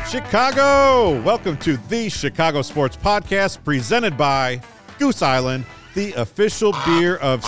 Chicago! Welcome to the Chicago Sports Podcast presented by Goose Island, the official beer of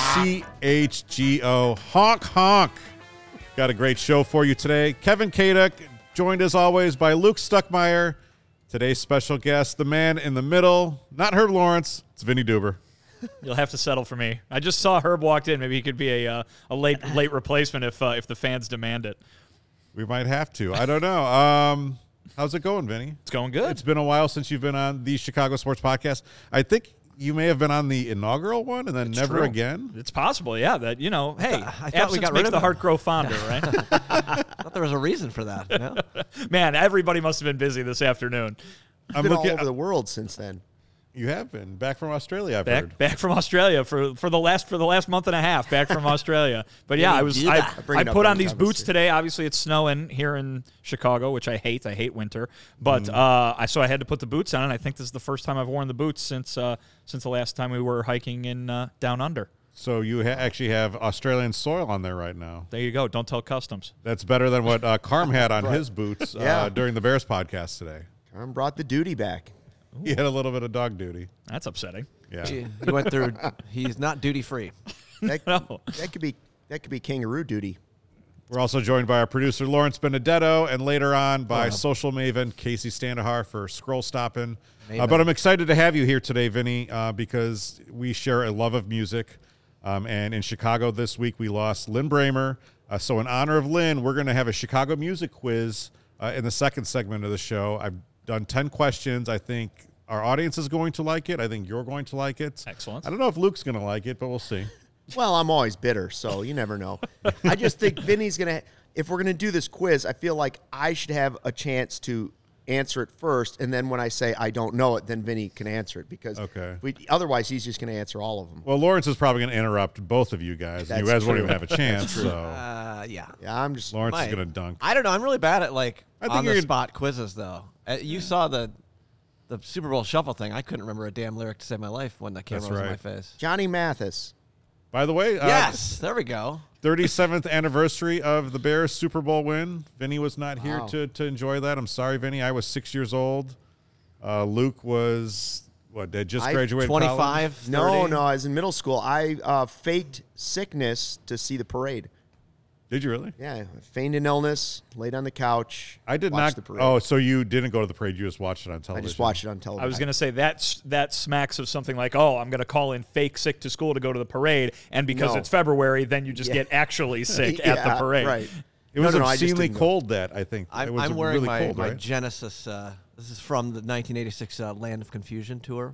CHGO. Honk, honk. Got a great show for you today. Kevin Kaduk, joined as always by Luke Stuckmeyer. Today's special guest, the man in the middle, not Herb Lawrence, it's Vinny Duber. You'll have to settle for me. I just saw Herb walked in. Maybe he could be a late replacement if the fans demand it. We might have to. I don't know. How's it going, Vinny? It's going good. It's been a while since you've been on the Chicago Sports Podcast. I think you may have been on the inaugural one and then never again. It's possible, yeah. That, you know, hey, I thought absence we got makes rid of the him. heart grow fonder, right? I thought there was a reason for that. You know? Man, everybody must have been busy this afternoon. I'm been looking all over the world since then. You have been back from Australia. I've heard. Back from Australia for the last month and a half. Back from Australia, but yeah, I put on these boots today. Obviously, it's snowing here in Chicago, which I hate. I hate winter, but so I had to put the boots on, and I think this is the first time I've worn the boots since the last time we were hiking in down under. So you actually have Australian soil on there right now. There you go. Don't tell customs. That's better than what Carm had on his boots Yeah. during the Bears podcast today. Carm brought the duty back. He had a little bit of dog duty. That's upsetting. Yeah. He went through. He's not duty free. That, No. that could be kangaroo duty. We're also joined by our producer, Lawrence Benedetto, and later on by social maven, Casey Standahar for Scroll Stoppin'. But I'm excited to have you here today, Vinny, because we share a love of music. And in Chicago this week, we lost Lynn Bramer. So in honor of Lynn, we're going to have a Chicago music quiz in the second segment of the show. I've done 10 questions. I think our audience is going to like it. I think you're going to like it. Excellent. I don't know if Luke's going to like it, but we'll see. Well, I'm always bitter, so you never know. I just think Vinny's going to, if we're going to do this quiz, I feel like I should have a chance to answer it first, and then when I say I don't know it, then Vinny can answer it, because otherwise he's just going to answer all of them. Well, Lawrence is probably going to interrupt both of you guys. And you That's guys won't true. even have a chance. So Yeah. Yeah, I'm just... Lawrence is Might. going to dunk. I don't know. I'm really bad at think on you're the gonna- spot quizzes though. You saw the Super Bowl shuffle thing. I couldn't remember a damn lyric to save my life when the camera That's was in right. my face. Johnny Mathis. By the way, Yes, there we go. 37th anniversary of the Bears Super Bowl win. Vinny was not here Wow. to enjoy that. I'm sorry, Vinny. I was 6 years old. Luke was, just graduated 25, college? 30. No, I was in middle school. I faked sickness to see the parade. Did you really? Yeah, I feigned an illness, laid on the couch. I did watched not. The parade. Oh, so you didn't go to the parade. You just watched it on I television. just watched it on television. I was going to say that smacks of something like, oh, I'm going to call in fake sick to school to go to the parade, and because No. it's February, then you just get actually sick at the parade. Right. It was No, I just obscenely didn't go. cold that, I think. It was I'm wearing really my, cold, my right? Genesis. This is from the 1986 Land of Confusion tour.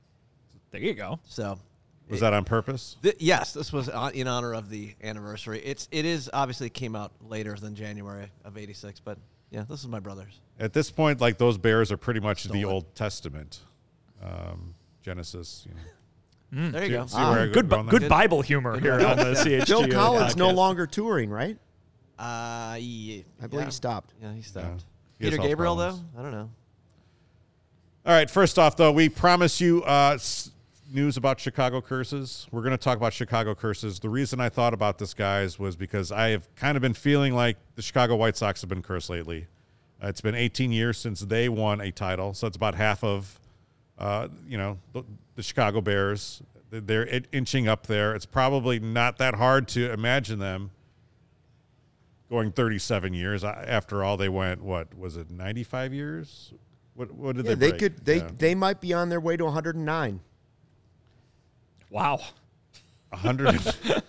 There you go. So, Was that on purpose? yes, this was in honor of the anniversary. It is obviously came out later than January of '86, but yeah, this is my brother's. At this point, like, those Bears are pretty much the Stolen. Old Testament. Genesis. You know. There you go. See where I go Good, on that? good Bible humor here on the CHGO Bill Collins no podcast. longer touring, right? Yeah, I believe he stopped. Yeah, he stopped. He has Peter health Gabriel, problems. though? I don't know. All right, first off, though, we promise you news about Chicago curses. We're going to talk about Chicago curses. The reason I thought about this, guys, was because I have kind of been feeling like the Chicago White Sox have been cursed lately. It's been 18 years since they won a title, so it's about half of, the Chicago Bears. They're inching up there. It's probably not that hard to imagine them going 37 years. After all, they went, what was it, 95 years? What did Yeah, they they break? could. They might be on their way to 109. Wow. 100.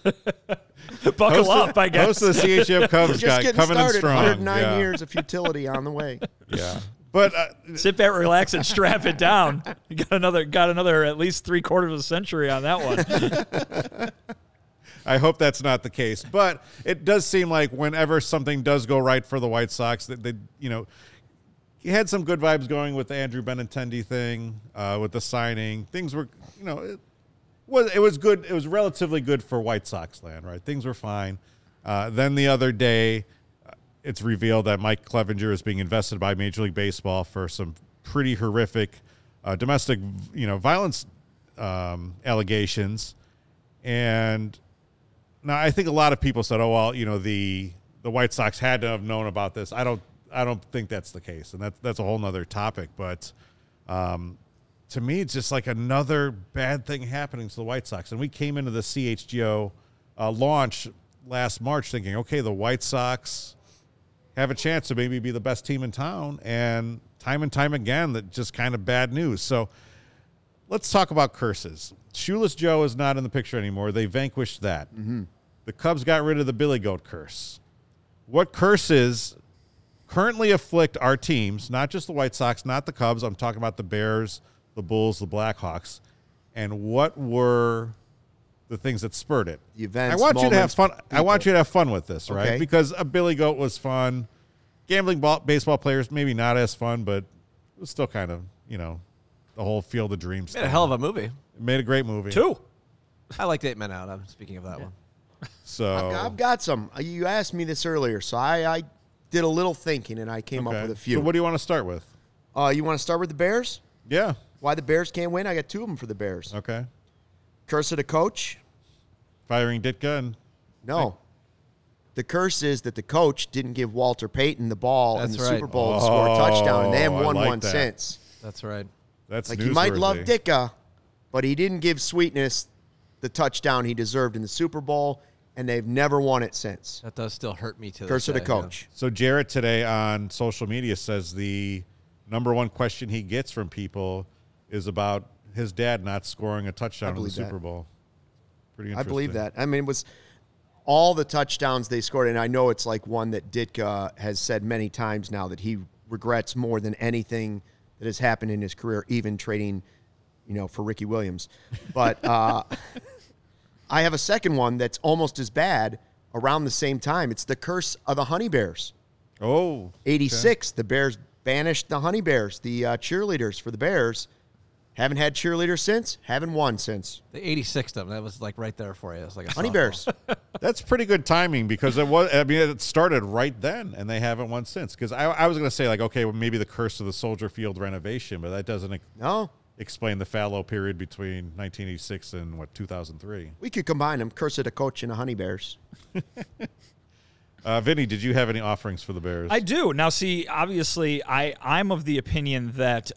Buckle up, I guess. Most of the CHM We're Cubs just got getting coming in started. strong. 109 yeah. years of futility on the way. Yeah. But Sit back, relax, and strap it down. You got another at least 3/4 of a century on that one. I hope that's not the case. But it does seem like whenever something does go right for the White Sox, that they, you had some good vibes going with the Andrew Benintendi thing, with the signing. Things were, it was good. It was relatively good for White Sox land, right? Things were fine. Then the other day, it's revealed that Mike Clevenger is being invested by Major League Baseball for some pretty horrific domestic, violence allegations. And now I think a lot of people said, "Oh well, the White Sox had to have known about this." I I don't think that's the case, and that's a whole nother topic. But to me, it's just like another bad thing happening to the White Sox. And we came into the CHGO launch last March thinking, okay, the White Sox have a chance to maybe be the best team in town, and time again, that just kind of bad news. So let's talk about curses. Shoeless Joe is not in the picture anymore. They vanquished that. Mm-hmm. The Cubs got rid of the Billy Goat curse. What curses currently afflict our teams, not just the White Sox, not the Cubs, I'm talking about the Bears, the Bulls, the Blackhawks, and what were the things that spurred it? The events, I want you to have fun. People. I want you to have fun with this, right? Okay. Because a Billy Goat was fun. Gambling baseball players, maybe not as fun, but it was still kind of, the whole Field of Dreams Made a hell of a movie. It made a great movie. 2. I liked 8 Men Out. I'm speaking of that one. So I've got some. You asked me this earlier, so I did a little thinking, and I came up with a few. So what do you want to start with? You want to start with the Bears? Yeah. Why the Bears can't win? I got 2 of them for the Bears. Okay. Curse of the coach? Firing Ditka and No. The curse is that the coach didn't give Walter Payton the ball in the Super Bowl to score a touchdown, and they haven't won one since. That's right. that's Like, you might love Ditka, but he didn't give Sweetness the touchdown he deserved in the Super Bowl, and they've never won it since. That does still hurt me to Curse of the coach. So Jarrett today on social media says the number one question he gets from people is about his dad not scoring a touchdown in the Super Bowl. Pretty interesting. I believe that. I mean, it was all the touchdowns they scored, and I know it's like one that Ditka has said many times now that he regrets more than anything that has happened in his career, even trading, for Ricky Williams. But I have a second one that's almost as bad around the same time. It's the curse of the Honey Bears. Oh. 86, the Bears banished the Honey Bears, the cheerleaders for the Bears. Haven't had cheerleaders since. Haven't won since. The 86th them. That was like right there for you. It was like a Honey softball. Bears. That's pretty good timing because it started right then and they haven't won since. Because I was going to say, like, okay, well, maybe the curse of the Soldier Field renovation, but that doesn't explain the fallow period between 1986 and, 2003. We could combine them. Curse of the coach and the Honey Bears. Vinny, did you have any offerings for the Bears? I do. Now, see, obviously, I'm of the opinion that,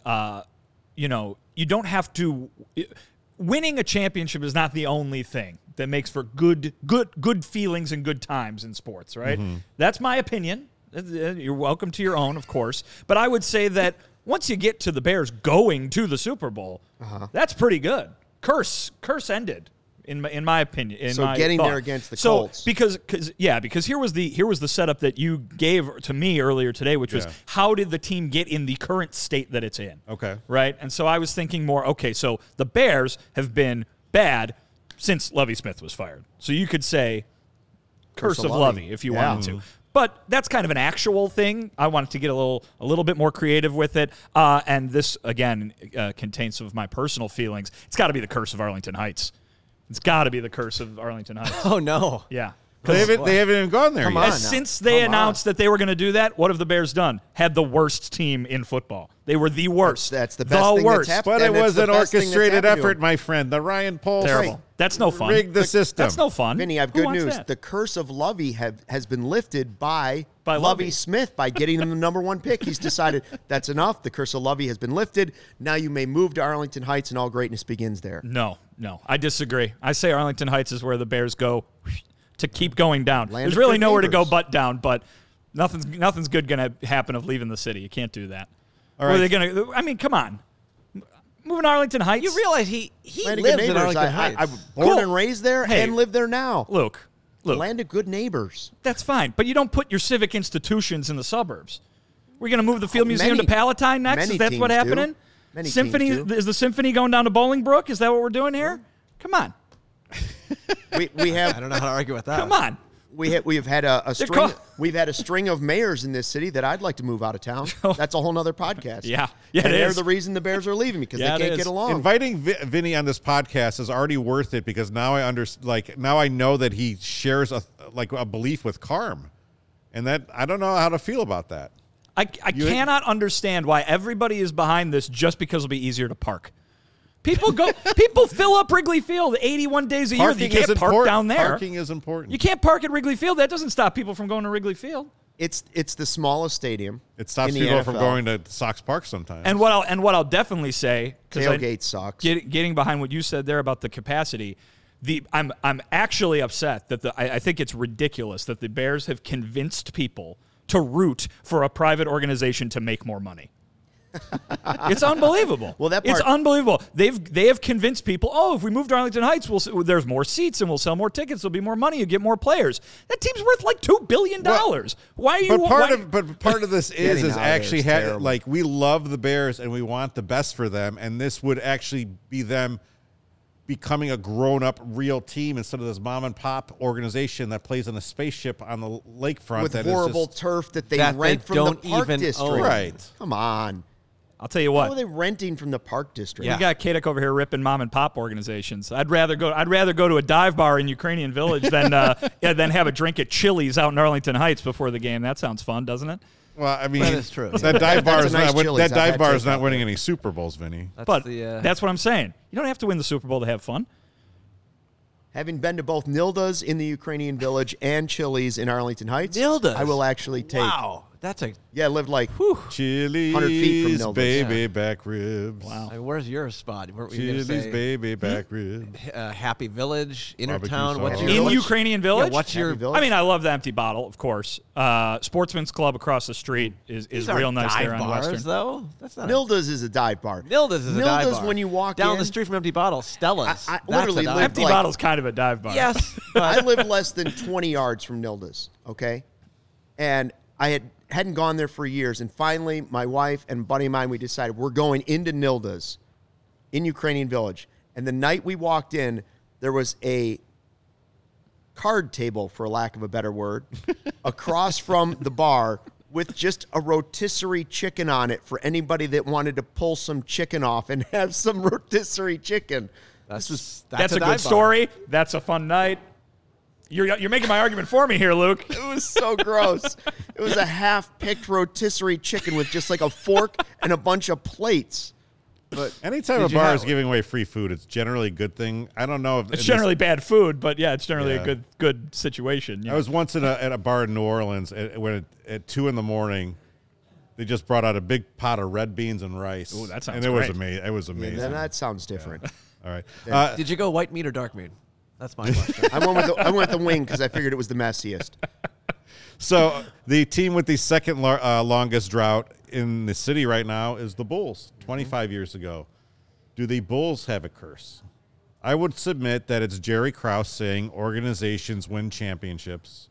you don't have to. Winning a championship is not the only thing that makes for good feelings and good times in sports, right? Mm-hmm. That's my opinion. You're welcome to your own, of course. But I would say that once you get to the Bears going to the Super Bowl, that's pretty good. Curse ended. In my opinion, getting there against the Colts. because here was the setup that you gave to me earlier today, which was how did the team get in the current state that it's in? Okay, right, and so I was thinking more. Okay, so the Bears have been bad since Lovie Smith was fired, so you could say curse of Lovie if you wanted to. But that's kind of an actual thing. I wanted to get a little bit more creative with it, and this again contains some of my personal feelings. It's got to be the curse of Arlington Heights. It's got to be the curse of Arlington Heights. Oh, no. Yeah. They haven't even gone there yet. Since they announced that they were going to do that, what have the Bears done? Had the worst team in football. They were the worst. That's the best thing that's happened. But it was an orchestrated effort, my friend. The Ryan Poles terrible. That's no fun. Rigged the system. That's no fun. Vinny, I have good news. The curse of Lovie has been lifted by Lovie Smith by getting him the number one pick. He's decided that's enough. The curse of Lovie has been lifted. Now you may move to Arlington Heights, and all greatness begins there. No. I disagree. I say Arlington Heights is where the Bears go to keep going down. There's really nowhere to go but down, but nothing's good going to happen of leaving the city. You can't do that. All right. Are they going to? I mean, come on. Moving to Arlington Heights. You realize he lives in Arlington Heights. I was born and raised there and live there now. Luke. Land of good neighbors. That's fine, but you don't put your civic institutions in the suburbs. We're going to move the Field Museum to Palatine next? Is that what's happening? Symphony is the symphony going down to Bolingbrook? Is that what we're doing here? Come on. We have. I don't know how to argue with that. Come on. We've had a string. We've had a string of mayors in this city that I'd like to move out of town. That's a whole nother podcast. Yeah, and they're the reason the Bears are leaving because they can't get along. Inviting Vinny on this podcast is already worth it because now now I know that he shares a belief with Carm, and that I don't know how to feel about that. I cannot understand why everybody is behind this just because it'll be easier to park. People fill up Wrigley Field 81 days a year. You can't park down there. Parking is important. You can't park at Wrigley Field. That doesn't stop people from going to Wrigley Field. It's the smallest stadium. It stops in the people NFL. from going to Sox Park sometimes. And what I'll definitely say, Tailgate sucks. Getting behind what you said there about the capacity, I'm actually upset that I think it's ridiculous that the Bears have convinced people to root for a private organization to make more money. It's unbelievable. Well, it's unbelievable. They have convinced people. Oh, if we move to Arlington Heights, there's more seats and we'll sell more tickets. There'll be more money. You get more players. That team's worth like $2 billion. Why are you? But part of this is actually like we love the Bears and we want the best for them, and this would actually be them becoming a grown-up real team instead of this mom-and-pop organization that plays in a spaceship on the lakefront with horrible turf that they rent from the park district. Right. Come on. I'll tell you what. How are they renting from the park district? You got Kadek over here ripping mom and pop organizations. I'd rather go to a dive bar in Ukrainian Village than have a drink at Chili's out in Arlington Heights before the game. That sounds fun, doesn't it? Well, I mean, that is true. That dive bar Nice is not winning any Super Bowls, Vinny. That's what I'm saying. You don't have to win the Super Bowl to have fun. Having been to both Nilda's in the Ukrainian Village and Chili's in Arlington Heights, Nilda's? I will actually take. Wow. That's a... Yeah, I lived like Chili's 100 feet from Nilda's. baby back ribs. Wow. I mean, where's your spot? Weren't we Chili's gonna say, baby back ribs. Happy Village, Innertown. Barbecue What's sauce. your In Ukrainian Village? Yeah, what's your... Happy Village? I mean, I love the Empty Bottle, of course. Sportsman's Club across the street is These real aren't nice dive there on bars, Western. though. That's not Nilda's is a dive bar. Nilda's is a dive bar. when you walk down in, the street from Empty Bottle, Stella's. I That's literally a dive lived Empty bar. like- Bottle's kind of a dive bar. Yes. I lived less than 20 yards from Nilda's, okay? And I hadn't gone there for years, and finally my wife and a buddy of mine, we decided we're going into Nilda's in Ukrainian Village. And the night we walked in, there was a card table, for lack of a better word, across from the bar with just a rotisserie chicken on it for anybody that wanted to pull some chicken off and have some rotisserie chicken. That's a good story. That's a fun night. You're making my argument for me here, Luke. It was so gross. It was a half-picked rotisserie chicken with just like a fork and a bunch of plates. But anytime a bar is giving away free food, it's generally a good thing. I don't know if it's generally bad food, but yeah, it's generally a good situation. Yeah. I was once at a bar in New Orleans when at 2 a.m. they just brought out a big pot of red beans and rice. Ooh, that sounds and it great. was amazing. It was amazing. then that sounds different. All right. Did you go white meat or dark meat? That's my question. I went with the wing because I figured it was the messiest. So the team with the second longest drought in the city right now is the Bulls, 25 years ago. Do the Bulls have a curse? I would submit that it's Jerry Krause saying organizations win championships.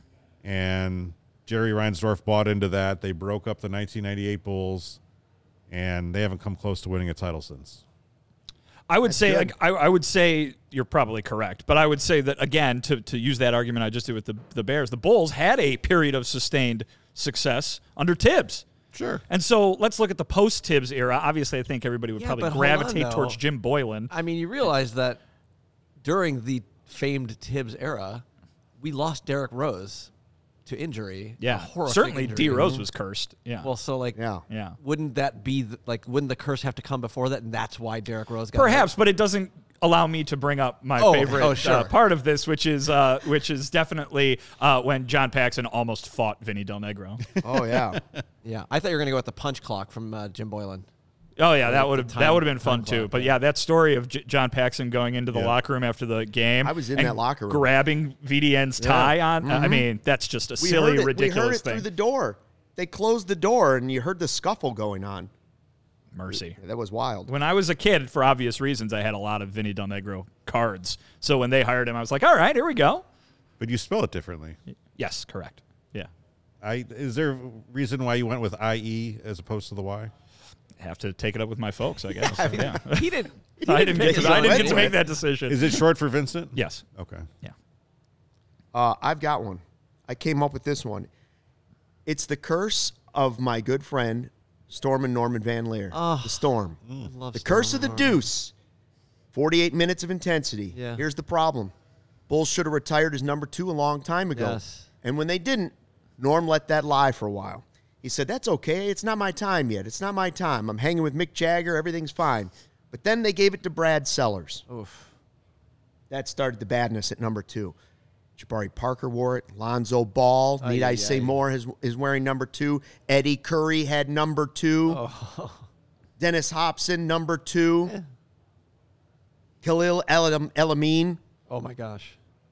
And Jerry Reinsdorf bought into that. They broke up the 1998 Bulls, and they haven't come close to winning a title since. I would say I would say you're probably correct, but I would say that again to use that argument I just did with the Bears, the Bulls had a period of sustained success under Tibbs. Sure. And so let's look at the post-Tibbs era. Obviously, I think everybody would probably gravitate towards Jim Boylan. I mean, you realize that during the famed Tibbs era, we lost Derrick Rose to injury. Yeah, horrific certainly injury. D. Rose was cursed. Yeah. Well, so yeah. wouldn't that be wouldn't the curse have to come before that, and that's why Derrick Rose got perhaps, hurt? but it doesn't allow me to bring up my favorite part of this, which is definitely when John Paxson almost fought Vinny Del Negro. Oh yeah, yeah. I thought you were going to go with the punch clock from Jim Boylan. Oh yeah, that would have been fun too. But yeah, that story of John Paxson going into the locker room after the game, I was in that locker room, grabbing VDN's tie on. Mm-hmm. I mean, that's just a silly, ridiculous we heard it thing. Through the door, they closed the door, and you heard the scuffle going on. Mercy. That was wild. When I was a kid, for obvious reasons, I had a lot of Vinny Del Negro cards. So when they hired him, I was like, all right, here we go. But you spell it differently. Yes, correct. Yeah. Is there a reason why you went with IE as opposed to the Y? Have to take it up with my folks, I guess. Yeah. He didn't. I didn't get to make that decision. Is it short for Vincent? Yes. Okay. Yeah. I've got one. I came up with this one. It's the curse of my good friend, Storm and Norman Van Leer. The Storm. The curse of the deuce. 48 minutes of intensity. Yeah. Here's the problem. Bulls should have retired as number 2 a long time ago. Yes. And when they didn't, Norm let that lie for a while. He said, that's okay. It's not my time yet. It's not my time. I'm hanging with Mick Jagger. Everything's fine. But then they gave it to Brad Sellers. Oof. That started the badness at number 2. Jabari Parker wore it. Lonzo Ball, need I say more, is wearing number 2. Eddie Curry had number 2. Oh. Dennis Hobson, number 2. Yeah. Khalil El-Amin. Oh, my gosh.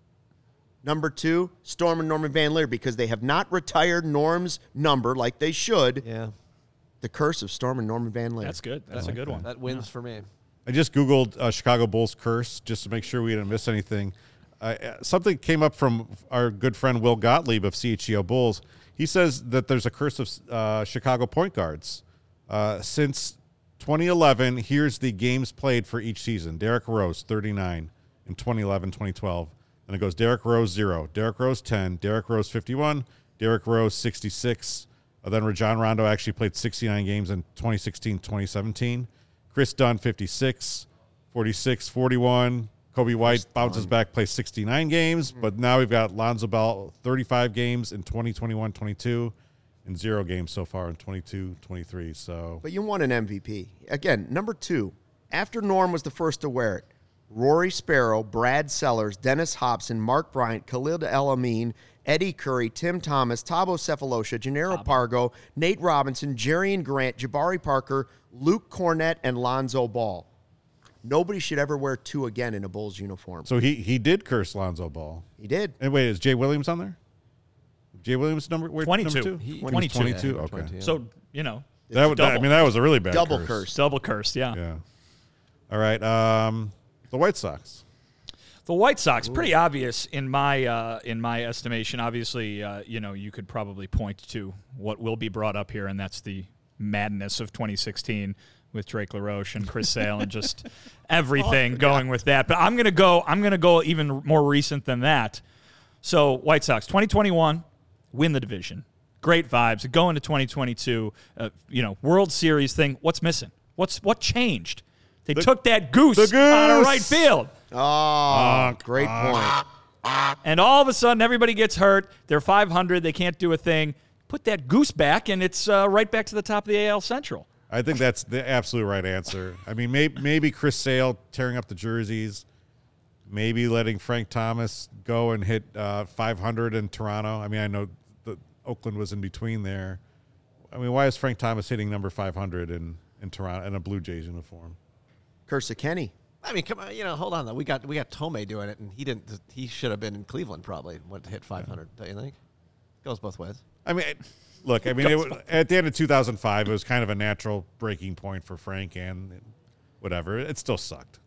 Number 2. Storm and Norman Van Leer, because they have not retired Norm's number like they should. Yeah. The curse of Storm and Norman Van Leer. That's good. That's a good one. That wins for me. I just Googled Chicago Bulls curse just to make sure we didn't miss anything. Something came up from our good friend Will Gottlieb of CHGO Bulls. He says that there's a curse of Chicago point guards. Since 2011, here's the games played for each season. Derrick Rose, 39 in 2011, 2012. And it goes Derrick Rose, 0. Derrick Rose, 10. Derrick Rose, 51. Derrick Rose, 66. Then Rajon Rondo actually played 69 games in 2016, 2017. Chris Dunn, 56. 46, 41. Kobe White bounces back, plays 69 games. But now we've got Lonzo Ball, 35 games in 2021, 22. And 0 games so far in 22, 23. So, but you won an MVP. Again, number 2. After Norm was the first to wear it, Rory Sparrow, Brad Sellers, Dennis Hobson, Mark Bryant, Khalil El-Amin, Eddie Curry, Tim Thomas, Thabo Sefolosha, Gennaro Pargo, Nate Robinson, Jerian Grant, Jabari Parker, Luke Cornett, and Lonzo Ball. Nobody should ever wear 2 again in a Bulls uniform. So he did curse Lonzo Ball. He did. And wait, is Jay Williams on there? Jay Williams number 22. Number 2? 22. 22. Yeah, Okay. 22, yeah. So, you know. That was a really bad double curse. curse. Double cursed, yeah. Yeah. All right. The White Sox. The White Sox, pretty obvious in my estimation. Obviously, you could probably point to what will be brought up here, and that's the madness of 2016 with Drake LaRoche and Chris Sale and just everything going with that. But I'm gonna go even more recent than that. So White Sox, 2021, win the division. Great vibes. Go into 2022, World Series thing. What's missing? What changed? They took that goose out of right field. Oh, great point. And all of a sudden, everybody gets hurt. They're 500. They can't do a thing. Put that goose back, and it's right back to the top of the AL Central. I think that's the absolute right answer. I mean, maybe Chris Sale tearing up the jerseys, maybe letting Frank Thomas go and hit 500 in Toronto. I mean, I know that Oakland was in between there. I mean, why is Frank Thomas hitting number 500 in Toronto in a Blue Jays uniform? Curse of Kenny. I mean, come on, hold on though. We got Tomei doing it, and he didn't. He should have been in Cleveland probably. Went to hit 500. Don't you think? Goes both ways. I mean, look. I mean, at the end of 2005, it was kind of a natural breaking point for Frank, and whatever. It still sucked.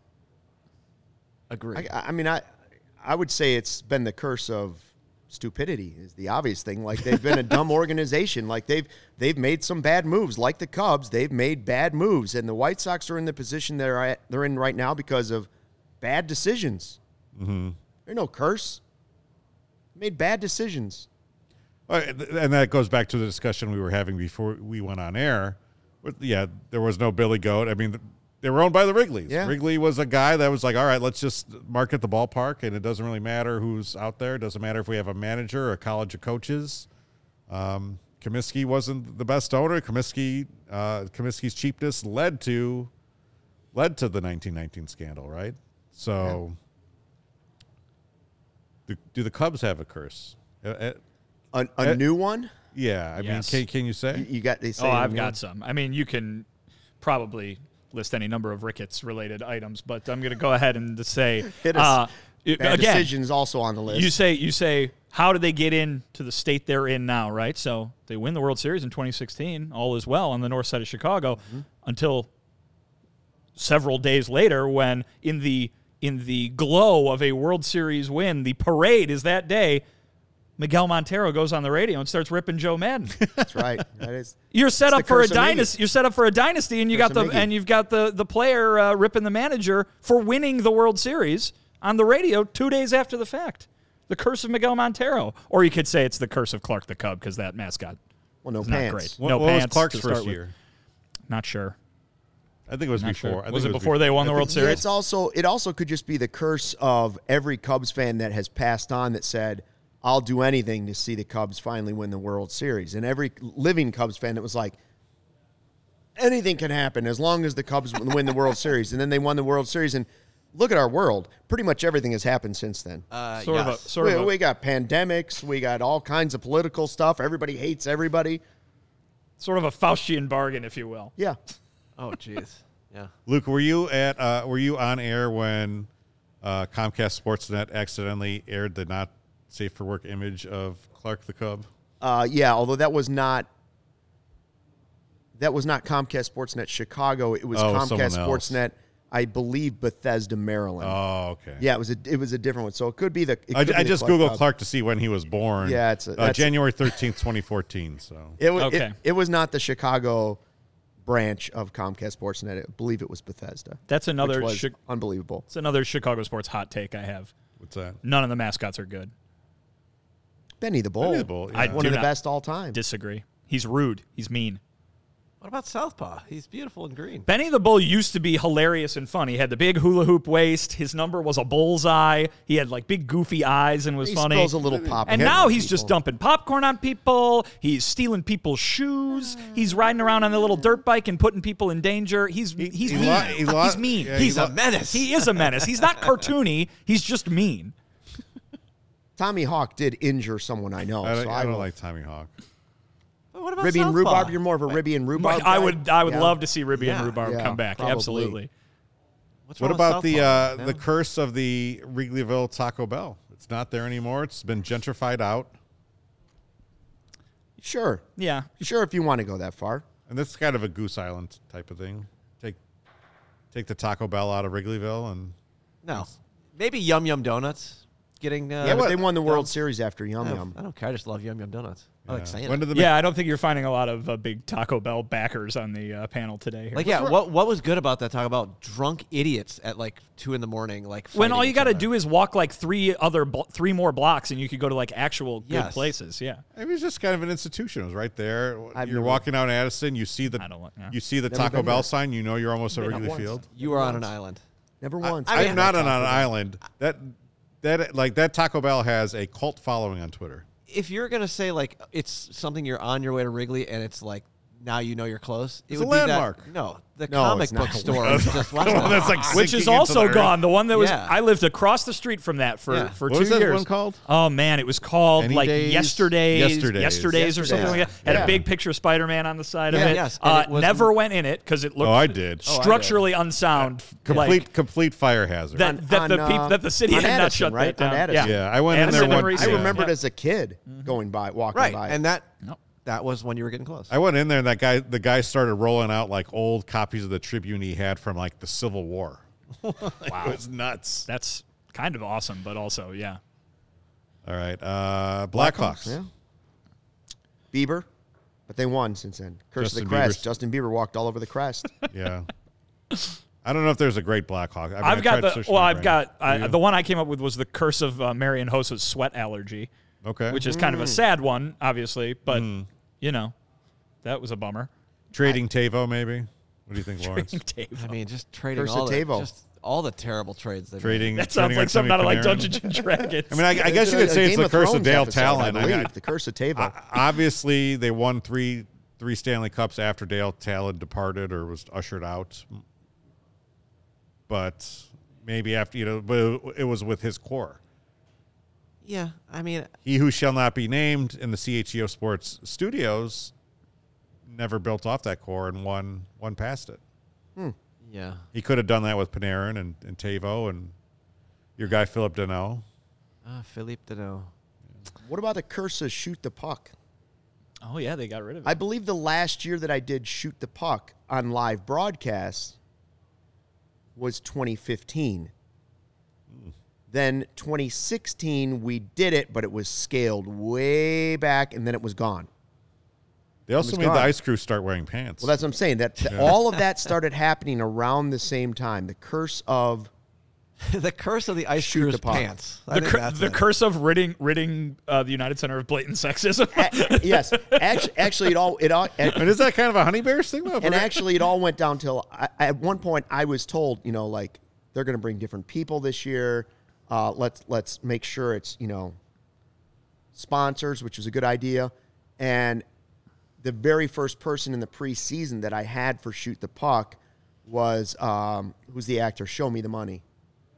Agree. I mean, I would say it's been the curse of stupidity is the obvious thing. Like, they've been a dumb organization. Like, they've made some bad moves. Like the Cubs, they've made bad moves. And the White Sox are in the position they're in right now because of bad decisions. Mm-hmm. There's no curse. Made bad decisions. And that goes back to the discussion we were having before we went on air. Yeah, there was no Billy Goat. I mean, they were owned by the Wrigleys. Yeah. Wrigley was a guy that was like, all right, let's just market the ballpark, and it doesn't really matter who's out there. It doesn't matter if we have a manager or a college of coaches. Comiskey wasn't the best owner. Comiskey's cheapness led to the 1919 scandal, right? So, do the Cubs have a curse? A new one? Yeah, I Yes. mean, can you say? You got? They say I've got some. I mean, you can probably list any number of Ricketts-related items, but I'm going to go ahead and just say, Hit us. again, Bad decisions also on the list. You say, how did they get into the state they're in now, right? So they win the World Series in 2016, all is well on the north side of Chicago, until several days later when in the glow of a World Series win, the parade is that day, Miguel Montero goes on the radio and starts ripping Joe Madden. That's right. That is. You're set up the for a curse of Miggy. dynasty. You're set up for a dynasty, and you've got the player ripping the manager for winning the World Series on the radio 2 days after the fact. The curse of Miguel Montero, or you could say it's the curse of Clark the Cub because that mascot. Well, no is pants. Not great. What, no what pants was Clark's to start first with. year? Not sure. I think it was Not before. sure. I think Was it before they won the World Yeah, Series? it also could just be the curse of every Cubs fan that has passed on that said, I'll do anything to see the Cubs finally win the World Series. And every living Cubs fan that was like, anything can happen as long as the Cubs win the World Series. And then they won the World Series. And look at our world. Pretty much everything has happened since then. We got pandemics. We got all kinds of political stuff. Everybody hates everybody. Sort of a Faustian bargain, if you will. Yeah. Oh, jeez. Yeah. Luke, were you on air when Comcast Sportsnet accidentally aired the not safe for work image of Clark the Cub? Yeah, although that was not Comcast Sportsnet Chicago. It was Comcast Sportsnet, I believe, Bethesda, Maryland. Oh, okay. Yeah, it was a different one. So it could be the. I just Googled Clark to see when he was born. Yeah, it's January 13th, 2014. So it was not the Chicago branch of Comcast Sportsnet. I believe it was Bethesda. That's another unbelievable. It's another Chicago sports hot take I have. What's that? None of the mascots are good. Benny the Bull. Yeah. One of the best all time. Disagree. He's rude. He's mean. What about Southpaw? He's beautiful and green. Benny the Bull used to be hilarious and funny. He had the big hula hoop waist. His number was a bullseye. He had like big goofy eyes and was funny. He spills a little pop. And now he's just dumping popcorn on people. He's stealing people's shoes. He's riding around on a little dirt bike and putting people in danger. He's mean. He's mean. Yeah, he's a menace. He is a menace. He's not cartoony. He's just mean. Tommy Hawk did injure someone I know. I don't like Tommy Hawk. What about Ribby and Southpaw? Rhubarb? You're more of a Ribby and Rhubarb guy? I would love to see Ribby and Rhubarb come back. Probably. Absolutely. What about the curse of the Wrigleyville Taco Bell? It's not there anymore. It's been gentrified out. Sure. Yeah. Sure, if you want to go that far. And this is kind of a Goose Island type of thing. Take the Taco Bell out of Wrigleyville and no, maybe Yum Yum Donuts getting. But they won the World Series after Yum Yum. I don't care. I just love Yum Yum Donuts. I like saying it. Yeah, I don't think you're finding a lot of big Taco Bell backers on the panel today. Here. Like, what was good about that Taco Bell? Drunk idiots at like 2 a.m. like when all you got to do is walk like three more blocks and you could go to like actual good places. Yeah, it was just kind of an institution. It was right there. You're walking out Addison, you see the Taco Bell sign. You know you're almost at Wrigley Field. You are on an island. Never once. I'm not on an island. That Taco Bell has a cult following on Twitter. If you're going to say, like, it's something you're on your way to Wrigley and it's, like, now you know you're close, it's a landmark. The comic book store is just west of that's like which is also gone. The one that was, Yeah. I lived across the street from that for 2 years. What was that one called? Oh, man, it was called Any like Days? Yesterdays or something like that. Had a big picture of Spider-Man on the side of it. Yes, and it was- never went in it because it looked I did. structurally unsound. Complete fire hazard. That the city had not shut right? that down. On Addison. Yeah, I went in Addison there and one. Reese. I remembered as a kid walking by. Right, by. and that was when you were getting close. I went in there and the guy started rolling out like old copies of the Tribune he had from like the Civil War. Wow, it was nuts. That's kind of awesome, but also, yeah. All right, Blackhawks. Yeah. Bieber, but they won since then. Curse Justin of the crest. Bieber's- Justin Bieber walked all over the crest. Yeah. I don't know if there's a great Blackhawk. I've got the one I came up with was the curse of Marion Hosa's sweat allergy. Okay. Which is kind of a sad one, obviously, but you know, that was a bummer. Trading Tavo, maybe. What do you think, Lawrence? I mean, just trading Curse all of the, Tavo. just all the terrible trades they Trading. That sounds like something out of like Dungeons and Dragons. I mean, I guess you could say it's Game the curse of Thrones Dale episode, Talon. I believe. The curse of Tavo. Obviously, they won three Stanley Cups after Dale Talon departed or was ushered out. But maybe after, but it was with his core. Yeah, I mean, He who shall not be named in the CHGO Sports studios never built off that core and won past it. yeah. He could have done that with Panarin and Tavo and your guy Philip Deneau. Philippe Deneau. What about the curse of shoot the puck? Oh yeah, they got rid of it. I believe the last year that I did shoot the puck on live broadcast was 2015. Then 2016, we did it, but it was scaled way back, and then it was gone. They also made gone. the Ice Crew start wearing pants. Well, that's what I'm saying. All of that started happening around the same time. The curse of The curse of the Ice Shoot Crew's the puck. pants. The curse of ridding the United Center of blatant sexism. yes, actually, and is that kind of a Honey Bears thing? and actually, it all went down till at one point I was told, like they're going to bring different people this year. Let's make sure it's sponsors, which was a good idea. And the very first person in the preseason that I had for Shoot the Puck was who's the actor? Show Me the Money.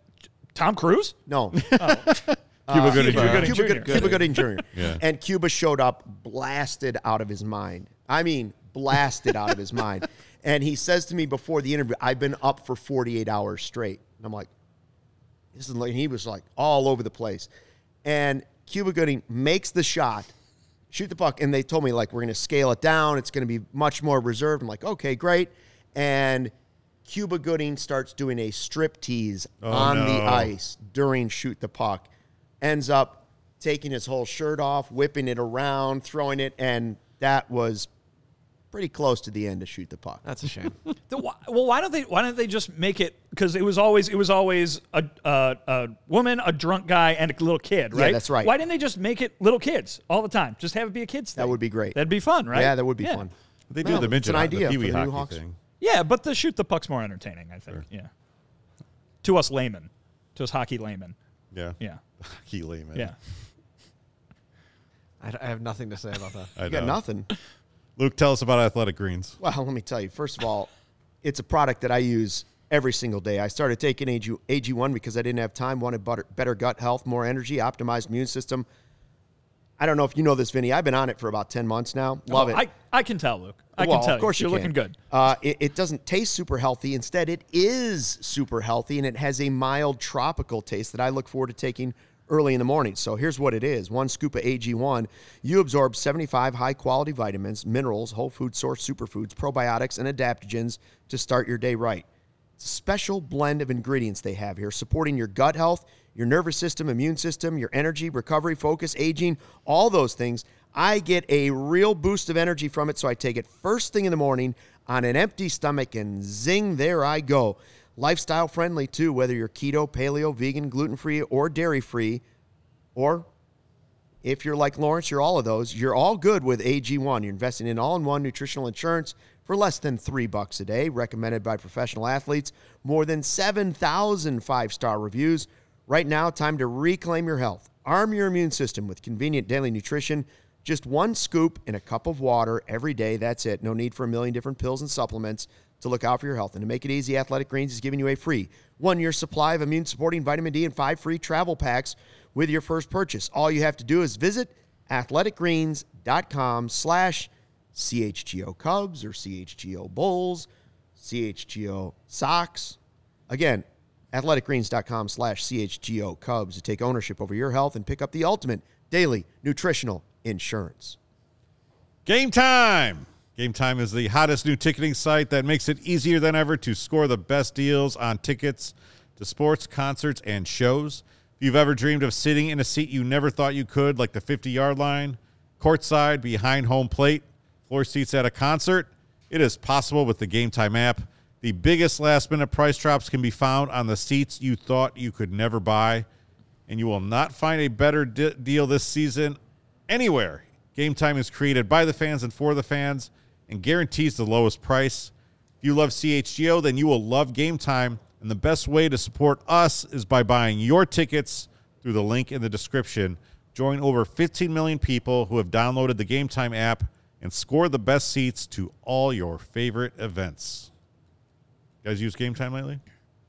Tom Cruise? No. Cuba Gooding Jr. Cuba Gooding Jr. Yeah. And Cuba showed up blasted out of his mind. I mean, blasted out of his mind. And he says to me before the interview, I've been up for 48 hours straight. And I'm like, this is like, he was like all over the place. And Cuba Gooding makes the shot, shoot the puck, and they told me, like, we're going to scale it down. It's going to be much more reserved. I'm like, okay, great. And Cuba Gooding starts doing a striptease on the ice during shoot the puck. Ends up taking his whole shirt off, whipping it around, throwing it, and that was pretty close to the end to shoot the puck. That's a shame. Well, why don't they just make it? Because it was always a woman, a drunk guy, and a little kid, right? Yeah, that's right. Why didn't they just make it little kids all the time? Just have it be a kids thing. That would be great. That'd be fun, right? Yeah, that would be fun. They do the midget, it's an idea the for Pee-wee the new hockey Hawks. thing. Yeah, but the shoot the puck's more entertaining, I think. Sure. Yeah. To us laymen, to us hockey laymen. Yeah. Yeah. Hockey layman. Yeah. I have nothing to say about that. I You got know. nothing. Luke, tell us about Athletic Greens. Well, let me tell you. First of all, it's a product that I use every single day. I started taking AG1 because I didn't have time, wanted better gut health, more energy, optimized immune system. I don't know if you know this, Vinny. I've been on it for about 10 months now. Love it. I can tell, Luke. I Well, can tell. of course You're you looking can. good. It doesn't taste super healthy. Instead, it is super healthy, and it has a mild tropical taste that I look forward to taking early in the morning. So here's what it is. 1 scoop of AG1. You absorb 75 high-quality vitamins, minerals, whole food source superfoods, probiotics, and adaptogens to start your day right. It's a special blend of ingredients they have here, supporting your gut health, your nervous system, immune system, your energy, recovery, focus, aging, all those things. I get a real boost of energy from it, so I take it first thing in the morning on an empty stomach, and zing, there I go. Lifestyle friendly, too, whether you're keto, paleo, vegan, gluten-free, or dairy-free, or if you're like Lawrence, you're all of those, you're all good with AG1. You're investing in all-in-one nutritional insurance for less than $3 a day, recommended by professional athletes, more than 7,000 five-star reviews. Right now, time to reclaim your health. Arm your immune system with convenient daily nutrition. Just 1 scoop in a cup of water every day. That's it. No need for a million different pills and supplements to look out for your health. And to make it easy, Athletic Greens is giving you a free 1-year supply of immune-supporting vitamin D and 5 free travel packs with your first purchase. All you have to do is visit athleticgreens.com/CHGO Cubs or CHGO Bulls, CHGO Sox. Again, athleticgreens.com/CHGO Cubs to take ownership over your health and pick up the ultimate daily nutritional insurance. Game Time! Game Time is the hottest new ticketing site that makes it easier than ever to score the best deals on tickets to sports, concerts, and shows. If you've ever dreamed of sitting in a seat you never thought you could, like the 50-yard line, courtside, behind home plate, floor seats at a concert, it is possible with the Game Time app. The biggest last-minute price drops can be found on the seats you thought you could never buy, and you will not find a better deal this season anywhere. Game Time is created by the fans and for the fans and guarantees the lowest price. If you love CHGO, then you will love Game Time, and the best way to support us is by buying your tickets through the link in the description. Join over 15 million people who have downloaded the Game Time app and score the best seats to all your favorite events. You guys use Game Time lately?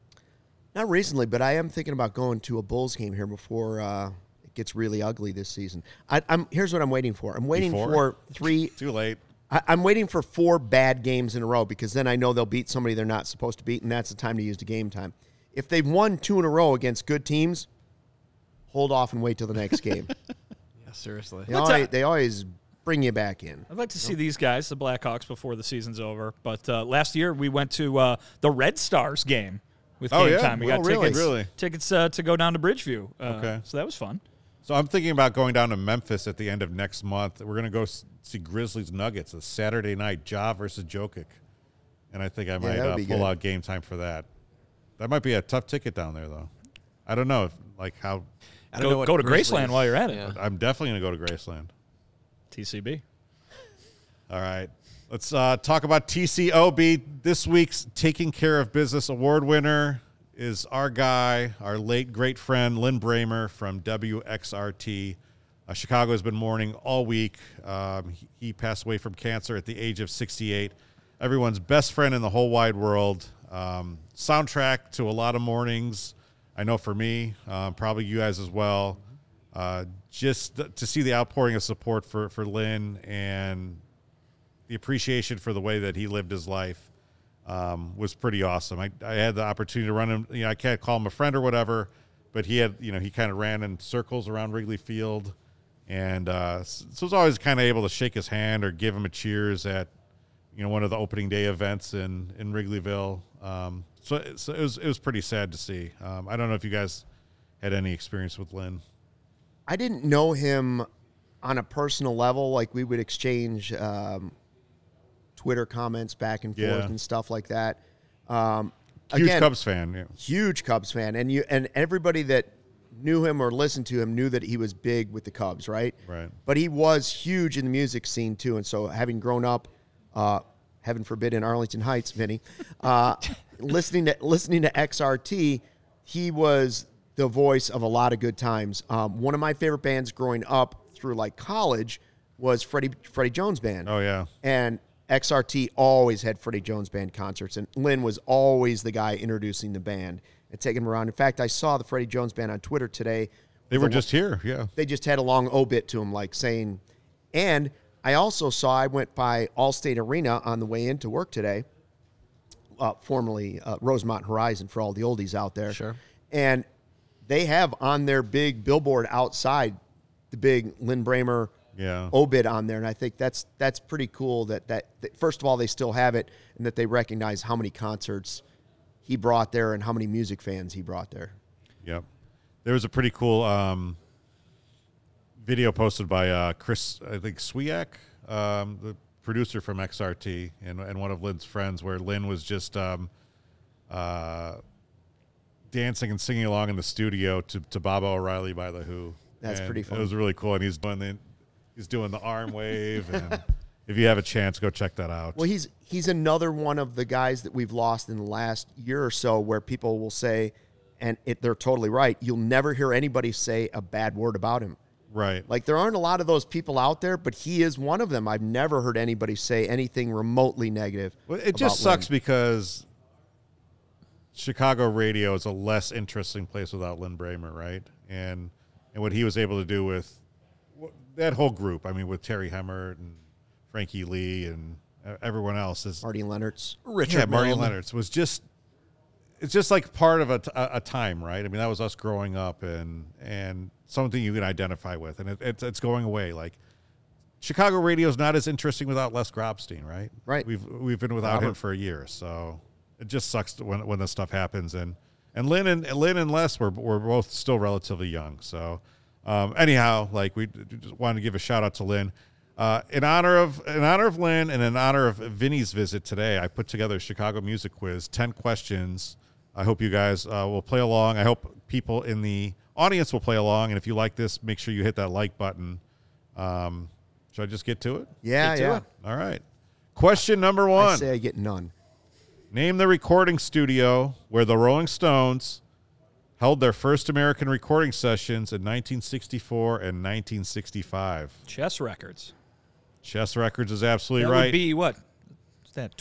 Not recently, but I am thinking about going to a Bulls game here before it gets really ugly this season. Here's what I'm waiting for. I'm waiting for 3. Too late. I'm waiting for 4 bad games in a row because then I know they'll beat somebody they're not supposed to beat, and that's the time to use the Game Time. If they've won 2 in a row against good teams, hold off and wait till the next game. Yeah, seriously. They always bring you back in. I'd like to see these guys, the Blackhawks, before the season's over. But last year we went to the Red Stars game with Game Time. We got tickets to go down to Bridgeview. Okay. So that was fun. So I'm thinking about going down to Memphis at the end of next month. We're going to go see Grizzlies Nuggets, a Saturday night, Ja versus Jokic. And I think I might pull out Game Time for that. That might be a tough ticket down there, though. I don't know how. I don't know what go to Grizzlies- Graceland while you're at it. Yeah. I'm definitely going to go to Graceland. TCB. All right. Let's talk about TCOB. This week's Taking Care of Business Award winner is our guy, our late great friend, Lynn Bramer from WXRT. Chicago has been mourning all week. He passed away from cancer at the age of 68. Everyone's best friend in the whole wide world. Soundtrack to a lot of mornings. I know for me, probably you guys as well, just to see the outpouring of support for Lynn and the appreciation for the way that he lived his life was pretty awesome. I had the opportunity to run him. I can't call him a friend or whatever, but he had, he kind of ran in circles around Wrigley Field, and so I was always kind of able to shake his hand or give him a cheers at, one of the opening day events in Wrigleyville. So it was pretty sad to see. I don't know if you guys had any experience with Lynn. I didn't know him on a personal level. Like, we would exchange Twitter comments back and forth and stuff like that. Huge Cubs fan. Yeah. Huge Cubs fan. And everybody that knew him or listened to him knew that he was big with the Cubs, right? Right. But he was huge in the music scene, too. And so having grown up, heaven forbid, in Arlington Heights, Vinny, listening to XRT, he was the voice of a lot of good times. One of my favorite bands growing up through like college was Freddie Jones Band. Oh yeah. And XRT always had Freddie Jones Band concerts, and Lynn was always the guy introducing the band and taking them around. In fact, I saw the Freddie Jones Band on Twitter today. They were just here, yeah. They just had a long obit to him, like saying, and I also saw, I went by Allstate Arena on the way into work today, formerly Rosemont Horizon for all the oldies out there. Sure. And they have on their big billboard outside the big Lynn Bramer obit on there. And I think that's pretty cool that first of all, they still have it, and that they recognize how many concerts he brought there and how many music fans he brought there. Yep. There was a pretty cool video posted by Chris, I think, Swiak, the producer from XRT and one of Lynn's friends, where Lynn was just dancing and singing along in the studio to Baba O'Reilly by The Who. That's pretty fun. It was really cool, and he's doing the arm wave, and if you have a chance, go check that out. Well, he's another one of the guys that we've lost in the last year or so, where people will say, and they're totally right, you'll never hear anybody say a bad word about him. Right. Like, there aren't a lot of those people out there, but he is one of them. I've never heard anybody say anything remotely negative. Well, it just sucks because Chicago radio is a less interesting place without Lynn Bramer, right? And what he was able to do with that whole group, I mean, with Terry Hemmert and Frankie Lee and everyone else, is Marty Lennertz. Marty Lennertz was just, it's just like part of a time, right? I mean, that was us growing up and something you can identify with, and it's going away. Like, Chicago radio is not as interesting without Les Grobstein, right? Right. We've been without him for a year, so it just sucks when this stuff happens. And Lynn and Les were both still relatively young. So anyhow, like, we just wanted to give a shout out to Lynn. In honor of Lynn and in honor of Vinny's visit today, I put together a Chicago music quiz, 10 questions. I hope you guys will play along. I hope people in the audience will play along. And if you like this, make sure you hit that like button. Should I just get to it? Yeah, Get to it. All right. Question number 1. I say I get none. Name the recording studio where the Rolling Stones held their first American recording sessions in 1964 and 1965. Chess Records. Chess Records is absolutely That right. would be, what? Is that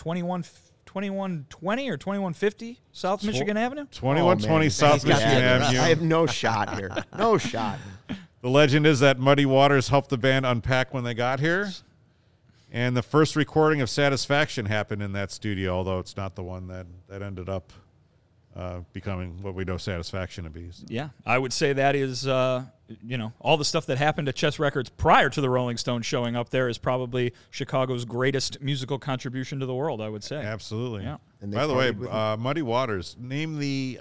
2120 or 2150 South Michigan Avenue? 2120 South He's got Michigan that right. Avenue. I have no shot here. No shot. The legend is that Muddy Waters helped the band unpack when they got here. And the first recording of Satisfaction happened in that studio, although it's not the one that ended up becoming what we know Satisfaction to be. So. Yeah, I would say that is, all the stuff that happened at Chess Records prior to the Rolling Stones showing up there is probably Chicago's greatest musical contribution to the world, I would say. Absolutely. Yeah. And they By the way, partied with Muddy Waters, name the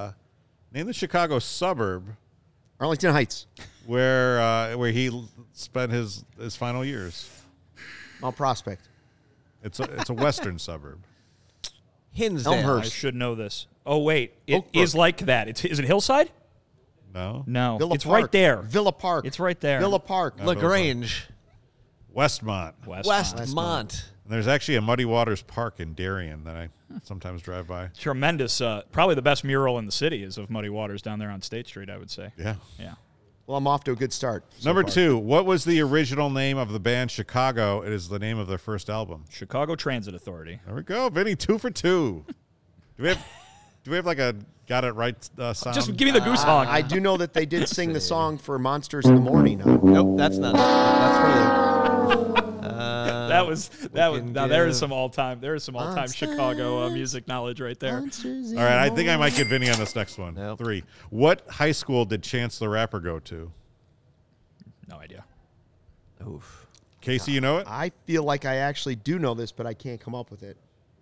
Chicago suburb Arlington Heights. where he spent his final years. Mount Prospect. It's a western suburb. Hinsdale. Elmhurst. I should know this. Oh, wait. It Oak Brook. is like that. Is it Hillside? No. No. Villa it's Park. right there. Villa Park. It's right there. Villa Park. LaGrange. Westmont. Westmont. And there's actually a Muddy Waters Park in Darien that I sometimes drive by. Tremendous. Probably the best mural in the city is of Muddy Waters down there on State Street, I would say. Yeah. Yeah. Well, I'm off to a good start. so Number far. 2, what was the original name of the band Chicago? It is the name of their first album. Chicago Transit Authority. There we go. Vinny, 2 for 2. Do we have like a got it right. Sound. Just give me the goose honk. I do know that they did sing the song for Monsters in the Morning. Nope, that's not it. That's for Luke. Now there is some all-time Chicago music knowledge right there. All right, I think I might get Vinny on this next one. Nope. 3. What high school did Chance the Rapper go to? No idea. Oof. Casey, you know it? I feel like I actually do know this, but I can't come up with it.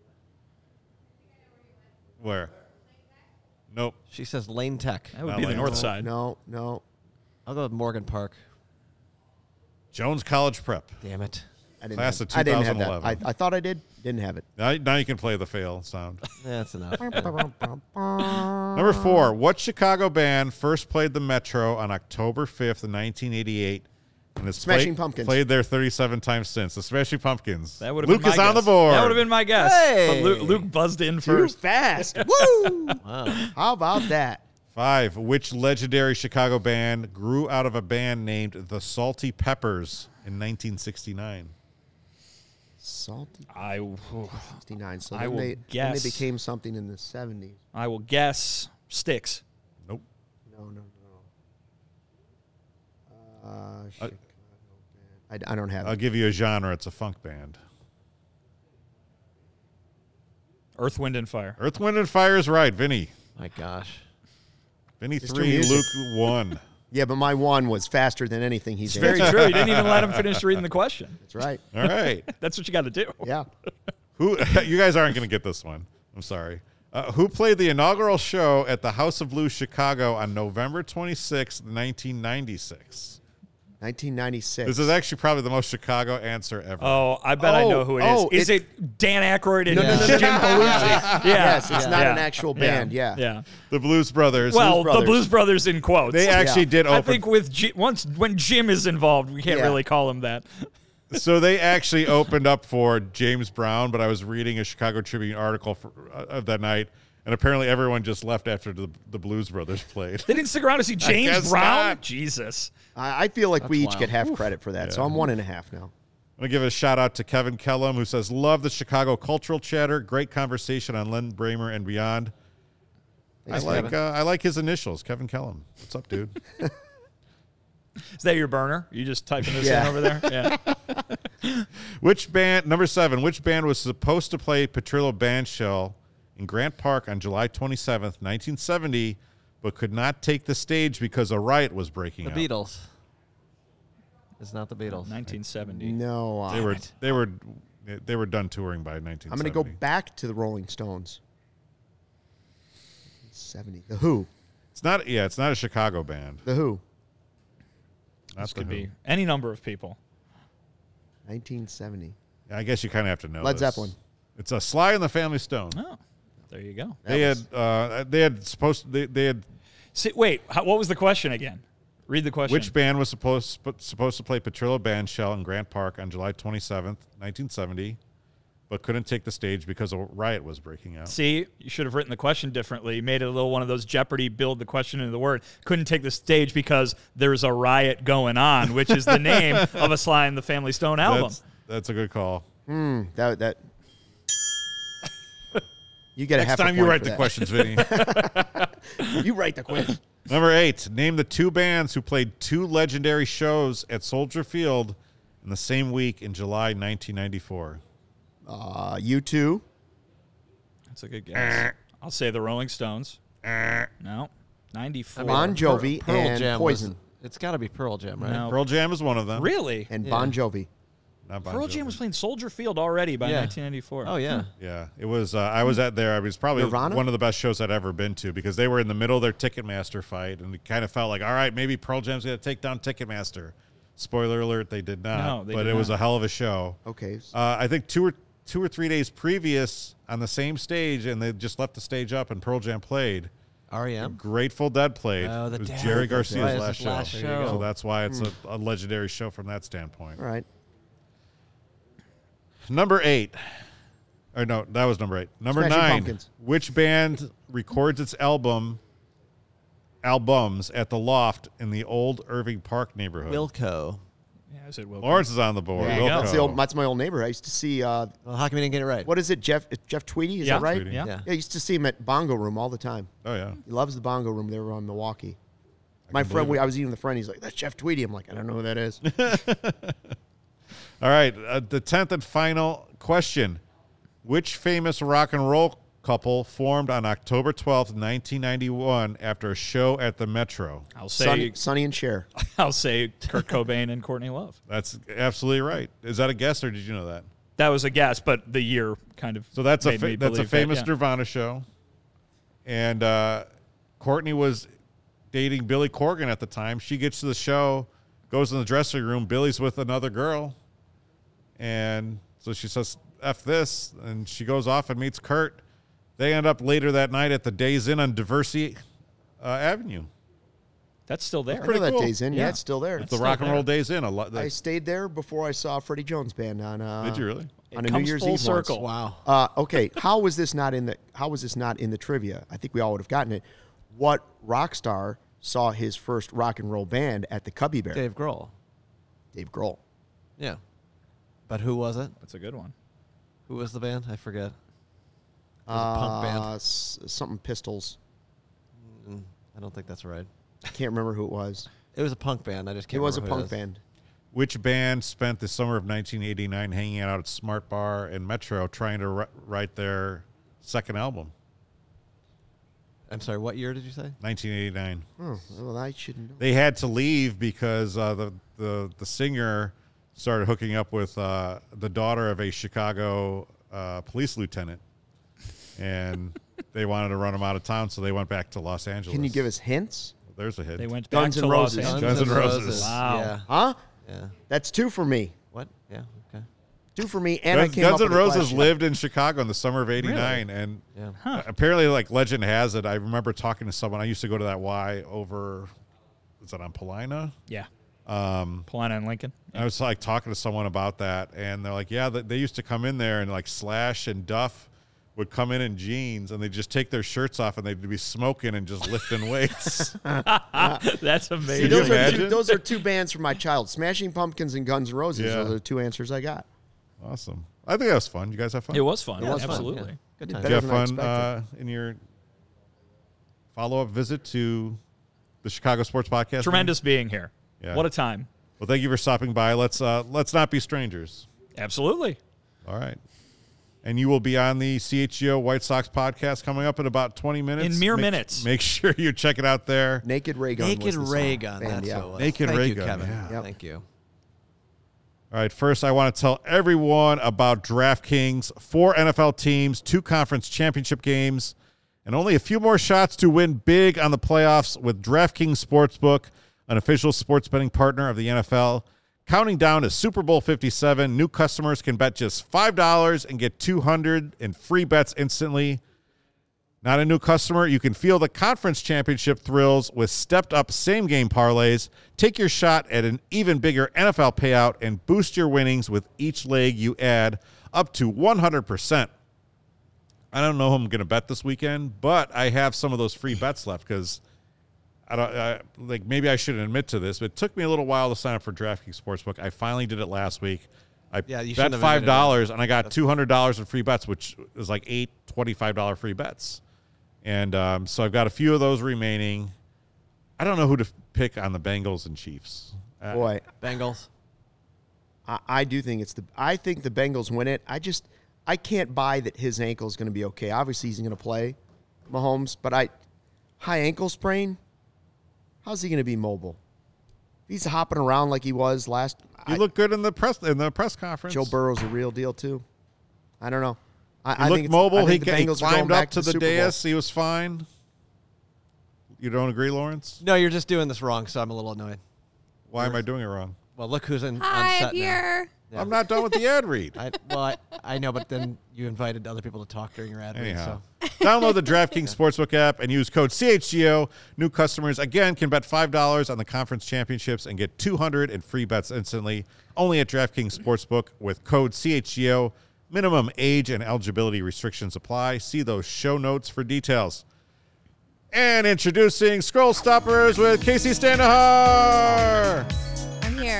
Where? Nope. She says Lane Tech. That would Not be the like north that. side. No. I'll go with Morgan Park. Jones College Prep. Damn it. I didn't Class have, of I didn't have that. 2011. I thought I did. Didn't have it. Now you can play the fail sound. That's enough. Number 4. What Chicago band first played the Metro on October 5th, 1988? And has Smashing Pumpkins. Played there 37 times since. The Smashing Pumpkins. That would have Luke been my is on the guess. board. That would have been my guess. Hey! But Luke buzzed in Too first. fast. Woo! Wow. How about that? 5. Which legendary Chicago band grew out of a band named the Salty Peppers in 1969? Salty I 69. So I then will they guess. became something in the 70s. will guess Styx. Nope. No. Chicago band. I don't have I'll it. give you a genre. It's a funk band. Earth, Wind, and Fire. Earth, Wind, and Fire is right. Vinny. My gosh. Vinny Mr. 3, Music. Luke 1. Yeah, but my one was faster than anything he's It's very true. You didn't even let him finish reading the question. That's right. All right. That's what you got to do. Yeah. Who? You guys aren't going to get this one. I'm sorry. Who played the inaugural show at the House of Blues Chicago on November 26, 1996? 1996. This is actually probably the most Chicago answer ever. Oh, I bet I know who it is. oh, Is it Dan Aykroyd and No. Jim Belushi? Yeah. Yes, it's not Yeah. an actual band. Yeah. Yeah. The Blues Brothers. Well, Brothers. the Blues Brothers in quotes. They actually Yeah. did I open. think with once when Jim is involved, we can't Yeah. really call him that. So they actually opened up for James Brown, but I was reading a Chicago Tribune article of that night, and apparently everyone just left after the Blues Brothers played. They didn't stick around to see James guess Brown. not. Jesus. I feel like we each wild. get half credit for that. So I'm 1.5 now. I'm going to give a shout out to Kevin Kellum, who says, love the Chicago cultural chatter. Great conversation on Len Bramer and beyond. Thanks, I like his initials, Kevin Kellum. What's up, dude? Is that your burner? You just typing this Yeah. in over there? Yeah. Which band, number 7, which band was supposed to play Petrillo Bandshell in Grant Park on July 27th, 1970, but could not take the stage because a riot was breaking The out? Beatles. It's not the Beatles. 1970. No. They were done touring by 1970. I'm going to go back to the Rolling Stones. 70. The Who. It's not a Chicago band. The Who. Not This the could Who. be any number of people. 1970. I guess you kind of have to know. Led this. Zeppelin. It's a Sly and the Family Stone. Oh, there you go. They had Wait, what was the question again? Read the question. which band was supposed to play Petrillo Bandshell in Grant Park on July 27th, 1970, but couldn't take the stage because a riot was breaking out. See, you should have written the question differently. Made it a little one of those Jeopardy build the question into the word. Couldn't take the stage because there's a riot going on, which is the name of a Sly and the Family Stone album. That's a good call. That. You get a Next half time a you point write for the that. questions, Vinny. You write the quiz. Number 8. Name the 2 bands who played 2 legendary shows at Soldier Field in the same week in July 1994. U2. That's a good guess. I'll say the Rolling Stones. No. 94. Bon Jovi Pearl and Jam Poison. It's got to be Pearl Jam, right? No. Pearl Jam is one of them. Really? And Bon Jovi. Not Bon Pearl Jovi. Jam was playing Soldier Field already by Yeah. 1994. Oh, yeah. Yeah, it was. I was at there. I was probably Nirvana? one of the best shows I'd ever been to because they were in the middle of their Ticketmaster fight, and it kind of felt like, all right, maybe Pearl Jam's going to take down Ticketmaster. Spoiler alert: they did not. No, they but did it was not. a hell of a show. Okay. I think two or 3 days previous on the same stage, and they just left the stage up, and Pearl Jam played. R.E.M.? Grateful Dead played. Oh, the it was Dead. Jerry That's Garcia's right, last it's his show. last There you go. show. So that's why it's a legendary show from that standpoint. All right. Number 8. Or no, that was number 8. Number Smashing 9. Pumpkins. Which band records its albums at the Loft in the old Irving Park neighborhood? Wilco. Yeah, is it Wilco? Lawrence is on the board. There you go. That's my old neighbor. I used to see. Well, how come we didn't get it right? What is it, Jeff Tweedy? Is that right? Tweedy. Yeah. Yeah. Yeah, I used to see him at Bongo Room all the time. Oh, yeah. He loves the Bongo Room. They were on Milwaukee. My friend, I was eating with a friend. He's like, "That's Jeff Tweedy." I'm like, "I don't know who that is." All right. The 10th and final question. Which famous rock and roll couple formed on October 12th, 1991 after a show at the Metro? I'll say Sonny and Cher. I'll say Kurt Cobain and Courtney Love. That's absolutely right. Is that a guess, or did you know that? That was a guess, but the year kind of So that's made me believe famous that, yeah. Nirvana show. And Courtney was dating Billy Corgan at the time. She gets to the show, goes in the dressing room. Billy's with another girl. And so she says, F this. And she goes off and meets Kurt. They end up later that night at the Days Inn on Diversey Avenue. That's still there. I know that cool. Days Inn. Yeah, Yeah. it's still there. It's the Rock and Roll Days Inn. I stayed there before I saw Freddie Jones Band on. Did you really? On It a New comes Year's full Eve circle. once. Wow. Okay, how was this not in the trivia? I think we all would have gotten it. What rock star saw his first rock and roll band at the Cubby Bear? Dave Grohl. Dave Grohl. Yeah. But who was it? That's a good one. Who was the band? I forget. It was a punk band. Something Pistols. I don't think that's right. I can't remember who it was. It was a punk band. I just can't It was a remember who punk band. Which band spent the summer of 1989 hanging out at Smart Bar and Metro trying to write their second album? I'm sorry, what year did you say? 1989. Oh, well, I shouldn't know. They had to leave because the singer started hooking up with the daughter of a Chicago police lieutenant, and they wanted to run him out of town, so they went back to Los Angeles. Can you give us hints? There's a hint. They went back Guns to N' Los Roses. Angeles. Guns N' Roses. Wow. Yeah. Huh? Yeah. That's two for me. What? Yeah. Okay. Two for me, and I came Guns up N' with it last Roses year. lived in Chicago in the summer of '89, and Yeah. apparently, like legend has it, I remember talking to someone. I used to go to that Y over. Is that on Paulina? Yeah. Polina and Lincoln. I was like talking to someone about that, and they're like, "Yeah, they used to come in there, and like Slash and Duff would come in jeans, and they'd just take their shirts off, and they'd be smoking and just lifting weights." That's See, amazing. Could you those are, imagine? those are two bands from my child. Smashing Pumpkins and Guns N' Roses. Yeah. Those are the two answers I got. Awesome. I think that was fun. You guys have fun? It was fun. It was fun, Absolutely. yeah. Good Did time. Did you better have than I fun expected. in your follow-up visit to the Chicago Sports Podcast? Tremendous being here. Yeah. What a time. Well, thank you for stopping by. Let's not be strangers. Absolutely. All right. And you will be on the CHGO White Sox podcast coming up in about 20 minutes. In mere minutes. Make sure you check it out there. Naked Ray Gun. Naked was the song. Ray Gun. Band, That's yeah. what it was. Naked Thank Ray you, Gun, Kevin. yeah. Yep. Thank you. All right, first I want to tell everyone about DraftKings. 4 NFL teams, 2 conference championship games, and only a few more shots to win big on the playoffs with DraftKings Sportsbook, an official sports betting partner of the NFL. Counting down to Super Bowl 57, new customers can bet just $5 and get $200 in free bets instantly. Not a new customer? You can feel the conference championship thrills with stepped-up same-game parlays. Take your shot at an even bigger NFL payout and boost your winnings with each leg you add up to 100%. I don't know who I'm going to bet this weekend, but I have some of those free bets left because maybe I shouldn't admit to this, but it took me a little while to sign up for DraftKings Sportsbook. I finally did it last week. I Yeah, you bet shouldn't have admitted $5 and I got $200 in free bets, which is like 8 $25 free bets. And so I've got a few of those remaining. I don't know who to pick on the Bengals and Chiefs. Boy, Bengals. I do think I think the Bengals win it. I can't buy that his ankle is going to be okay. Obviously, he's going to play, Mahomes, but high ankle sprain. How's he going to be mobile? He's hopping around like he was last. You look good in the press conference. Joe Burrow's a real deal too. I don't know. He looked mobile. He Bengals are going climbed back up to the Super Bowl. dais. He was fine. You don't agree, Lawrence? No, you're just doing this wrong, so I'm a little annoyed. Why am I doing it wrong? Well, look who's on Hi, set I'm here. now. I'm not done with the ad read. I know, but then you invited other people to talk during your ad read. Anyhow, So. download the DraftKings Sportsbook app and use code CHGO. New customers, again, can bet $5 on the conference championships and get $200 in free bets instantly. Only at DraftKings Sportsbook with code CHGO. Minimum age and eligibility restrictions apply. See those show notes for details. And introducing Scroll Stoppers with Casey Standahar. I'm here.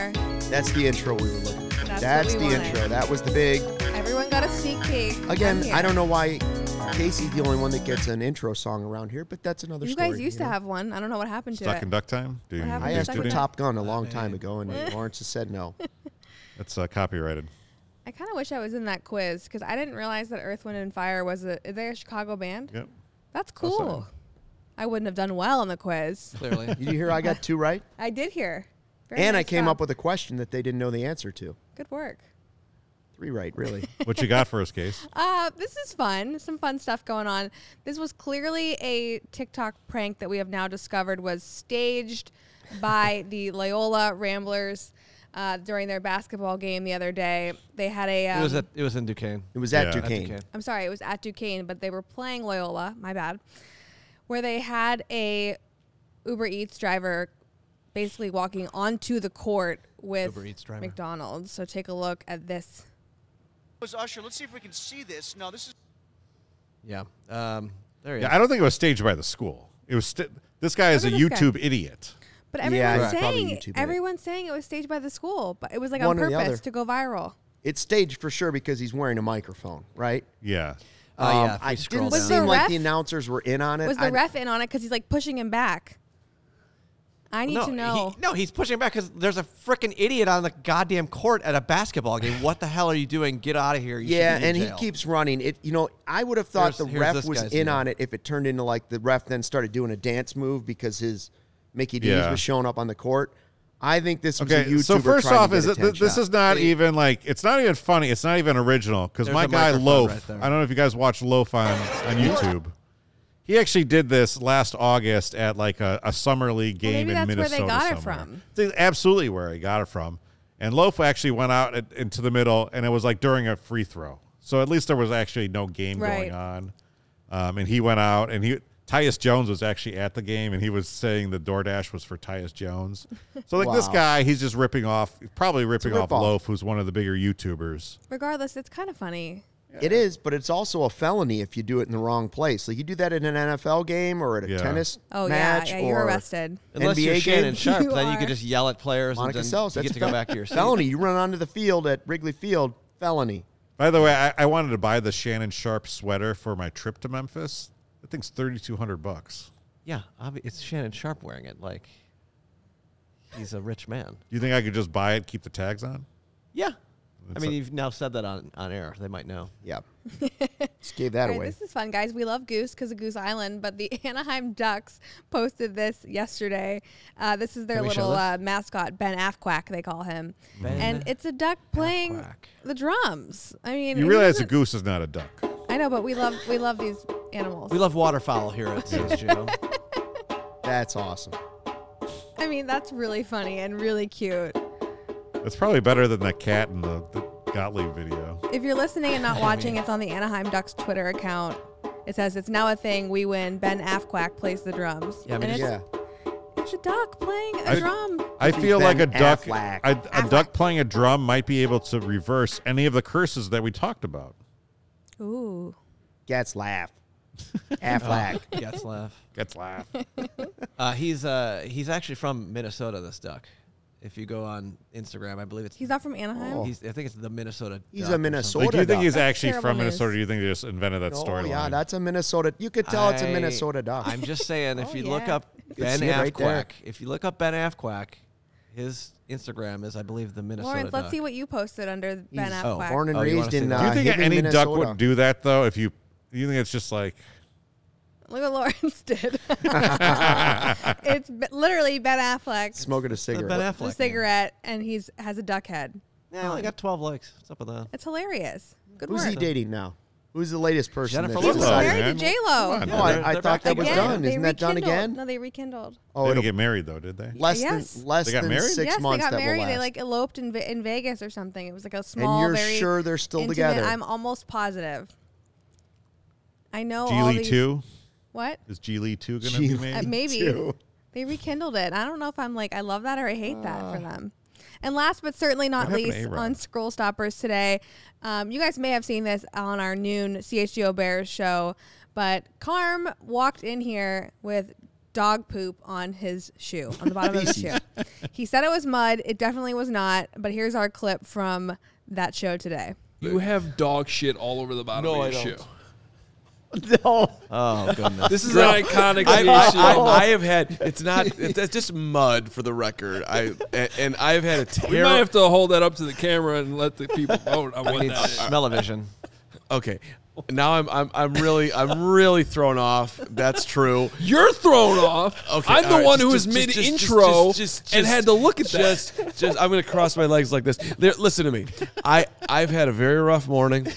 That's the intro we were looking for. That's the wanted. intro. That was the big. Everyone got a sneak peek. Again, I don't know why Casey's the only one that gets an intro song around here, but that's another You story. guys used to have one. I don't know what happened to Stuck it. in Duck Time? I asked for Top Gun a long time ago, and Lawrence has said no. That's copyrighted. I kind of wish I was in that quiz because I didn't realize that Earth, Wind, and Fire was is they a Chicago band? Yep. That's cool. I wouldn't have done well on the quiz. Clearly. Did you hear I got 2 right? I did hear. Very And nice I came job. up with a question that they didn't know the answer to. Good work. 3 right, really. What you got for us, Case? This is fun. Some fun stuff going on. This was clearly a TikTok prank that we have now discovered was staged by the Loyola Ramblers during their basketball game the other day. They had a. It was in Duquesne. It was at Yeah. Duquesne. I'm sorry, it was at Duquesne, but they were playing Loyola. My bad. Where they had a Uber Eats driver basically walking onto the court with Uber Eats driver. McDonald's. So take a look at this. Usher, let's see if we can see this. No, this is. Yeah. There he Yeah, is. I don't think it was staged by the school. It was this guy is a Look at this guy. YouTube idiot. But Yeah, everyone's it's probably saying YouTube edit. everyone's saying it was staged by the school, but it was like One on or the other. purpose to go viral. It's staged for sure because he's wearing a microphone, right? Yeah. Yeah, if we I scroll didn't Was down. the seem like ref- the announcers were in on it. Was the ref in on it because he's like pushing him back? I need to know. He's pushing back because there's a freaking idiot on the goddamn court at a basketball game. What the hell are you doing? Get out of here. You Yeah, should be in and he jail. keeps running. It. I would have thought Here's the ref this was guy's in deal. on it if it turned into like the ref then started doing a dance move because his Mickey D's Yeah. was showing up on the court. I think this was a Okay, YouTuber so first trying off, to is get it, a this 10 is not even like it's not even funny. It's not even original because There's my a guy microphone Loaf. right there. I don't know if you guys watch Loaf on YouTube. He actually did this last August at like a summer league game maybe in that's where Minnesota. they got it somewhere. from. It's absolutely where he got it from. And Loaf actually went out into the middle, and it was like during a free throw. So at least there was actually no game Right. going on. And he went out, and Tyus Jones was actually at the game, and he was saying the DoorDash was for Tyus Jones. So like this Wow. guy, he's just ripping off rip-off. Loaf, who's one of the bigger YouTubers. Regardless, it's kind of funny. It is, but it's also a felony if you do it in the wrong place. Like you do that in an NFL game or at a Yeah. tennis Oh match yeah, or you're arrested. Unless NBA you're Shannon game. Sharp, You then you are. can just yell at players Monica and then Sells. you That's get to go back to your seat. felony. You run onto the field at Wrigley Field, felony. By the way, I wanted to buy the Shannon Sharp sweater for my trip to Memphis. That thing's $3,200. Yeah, it's Shannon Sharp wearing it. Like, he's a rich man. Do you think I could just buy it, keep the tags on? Yeah. That's I mean, you've now said that on air. They might know. Yeah. Just gave that All right, away. this is fun, guys. We love Goose because of Goose Island, but the Anaheim Ducks posted this yesterday. This is their Can we show little this? mascot, Ben Afquack, they call him. Ben And it's a duck playing Afquack. the drums. I mean, You it realize a isn't- goose is not a duck. I know, but we love these animals. We love waterfowl here at CSGO. That's awesome. I mean, that's really funny and really cute. That's probably better than that cat in the Gottlieb video. If you're listening and not watching, it's on the Anaheim Ducks Twitter account. It says it's now a thing. We win. Ben Afquack plays the drums. Yeah, I mean, and Yeah. it's a duck playing a drum. I feel like a Ben duck, Affleck. a duck playing a drum might be able to reverse any of the curses that we talked about. Ooh. Gets laugh. Affleck. Gets laugh. Gets laugh. He's actually from Minnesota, this duck. If you go on Instagram, I believe it's. He's not from Anaheim? Oh. I think it's the Minnesota. He's duck a or Minnesota something. Like, do you think duck. he's That's actually terrible from news. Minnesota, or do you think they just invented that Oh, storyline? yeah, that's a Minnesota. You could tell it's a I- Minnesota duck. I'm just saying, if Oh, you look yeah. up can Ben see it right there. Afquack, if you look up Ben Afquack, his Instagram is, I believe, the Minnesota. Lawrence, let's duck. see what you posted under Ben He's Afquack. born and Oh, you wanna raised see in that? do you think Hibbing, any Minnesota. duck would do that, though? If you think it's just like, Look what Lawrence did. It's literally Ben Affleck, Smoking a Ben cigarette. Affleck. the cigarette, and has a duck head. Yeah, only got 12 likes. What's up with that? It's hilarious. Good Who's work. he dating now? Who's the latest person? Jennifer that's He's Lopez. decided- married to J Lo. Come on, No, I They're thought back that was together. done. Isn't that done again? No, they rekindled. they Oh, didn't it'll get married, though, did they? less Yes. than less They got than married? 6 Yes, months they got that married. will They last. like eloped in Vegas or something. It was like a small, And you're very sure they're still intimate. together? I'm almost positive. I know G all Lee these. 2? What? Is G Lee 2 going to be G. made? Maybe too. they rekindled it. I don't know if I'm like I love that or I hate that for them. And last but certainly not What happened to least, A-Rod? on Scroll Stoppers today, you guys may have seen this on our noon CHGO Bears show, but Carm walked in here with dog poop on his shoe, on the bottom of his shoe. He said it was mud. It definitely was not. But here's our clip from that show today. You have dog shit all over the bottom of your shoe. No. Oh, goodness. This is an iconic issue. I have had. It's just mud for the record. I've had a We might terrible. have to hold that up to the camera and let the people vote on what need that is. smell-o-vision. Okay, now I'm really thrown off. That's true. You're thrown off. Okay, I'm the all right, one who just- was just- mid-intro just- and had to look at that. Just I'm gonna cross my legs like this. Listen to me. I've had a very rough morning.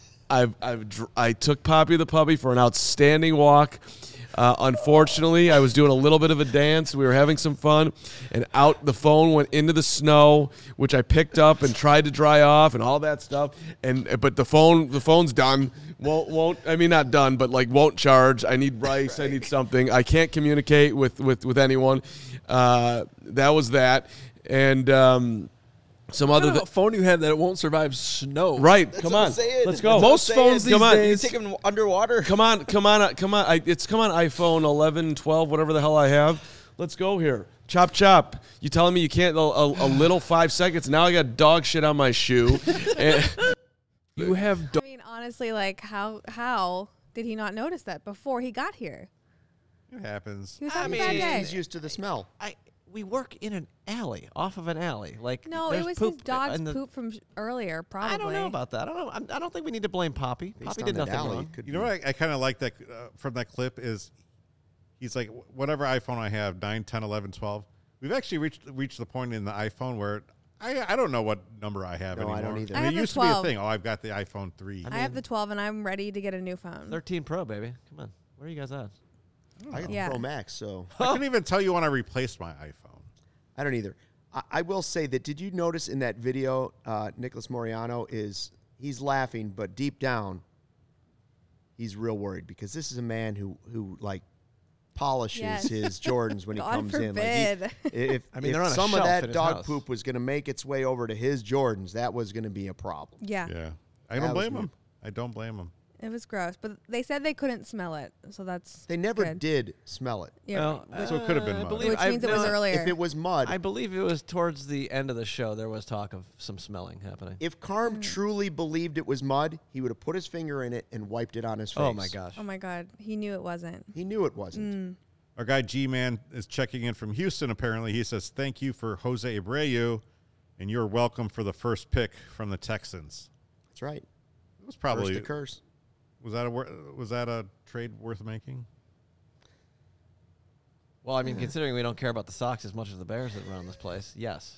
I took Poppy the puppy for an outstanding walk. Unfortunately, I was doing a little bit of a dance. We were having some fun, and the phone went into the snow, which I picked up and tried to dry off and all that stuff. But the phone's done. Not done, but like won't charge. I need rice. I need something. I can't communicate with anyone. That was that, and. Some What other kind of phone you have that it won't survive snow? right. Come on, let's go. Most phones these days. You take them underwater. Come on. It's come on iPhone 11, 12, whatever the hell I have. Let's go here. Chop. You telling me you can't a little 5 seconds? Now I got dog shit on my shoe. You have I mean, honestly, like, how did he not notice that before he got here? It happens. He was having a bad day. He's used to the smell. We work in an alley, off of an alley. Like No, there's it was poop his dog's in the- poop from earlier, probably. I don't know about that. I don't know. I don't think we need to blame Poppy. Based Poppy on did that nothing alley, wrong. could You know be. what I kind of like that from that clip is he's like, whatever iPhone I have, 9, 10, 11, 12. We've actually reached the point in the iPhone where I don't know what number I have No, I anymore. don't either. I mean, have it the used to be a 12. thing. Oh, I've got the iPhone 3. I have the 12, and I'm ready to get a new phone. 13 Pro, baby. Come on. Where are you guys at? I got Yeah. the Pro Max, so I couldn't even tell you when I replaced my iPhone. I don't either. I will say that, did you notice in that video, Nicholas Moriano he's laughing, but deep down, he's real worried because this is a man who like polishes Yes. his Jordans when he God comes in. forbid. Like if they're on a some of shelf that in his dog house. poop was going to make its way over to his Jordans, that was going to be a problem. Yeah, Yeah. I That don't was blame me. him. I don't blame him. it was gross. But they said they couldn't smell it, so that's They never good. did smell it. Yeah, So it could have been mud. which means it was earlier. If it was mud, I believe it was towards the end of the show. There was talk of some smelling happening. if Carm truly believed it was mud, he would have put his finger in it and wiped it on his face. Oh my gosh. Oh my God, he knew it wasn't. He knew it wasn't. Our guy G-Man is checking in from Houston, apparently. He says, thank you for Jose Abreu, and you're welcome for the first pick from the Texans. That's right. It was probably... Curse the curse. Was that a trade worth making? Well, I mean, considering we don't care about the Sox as much as the Bears that run this place, yes.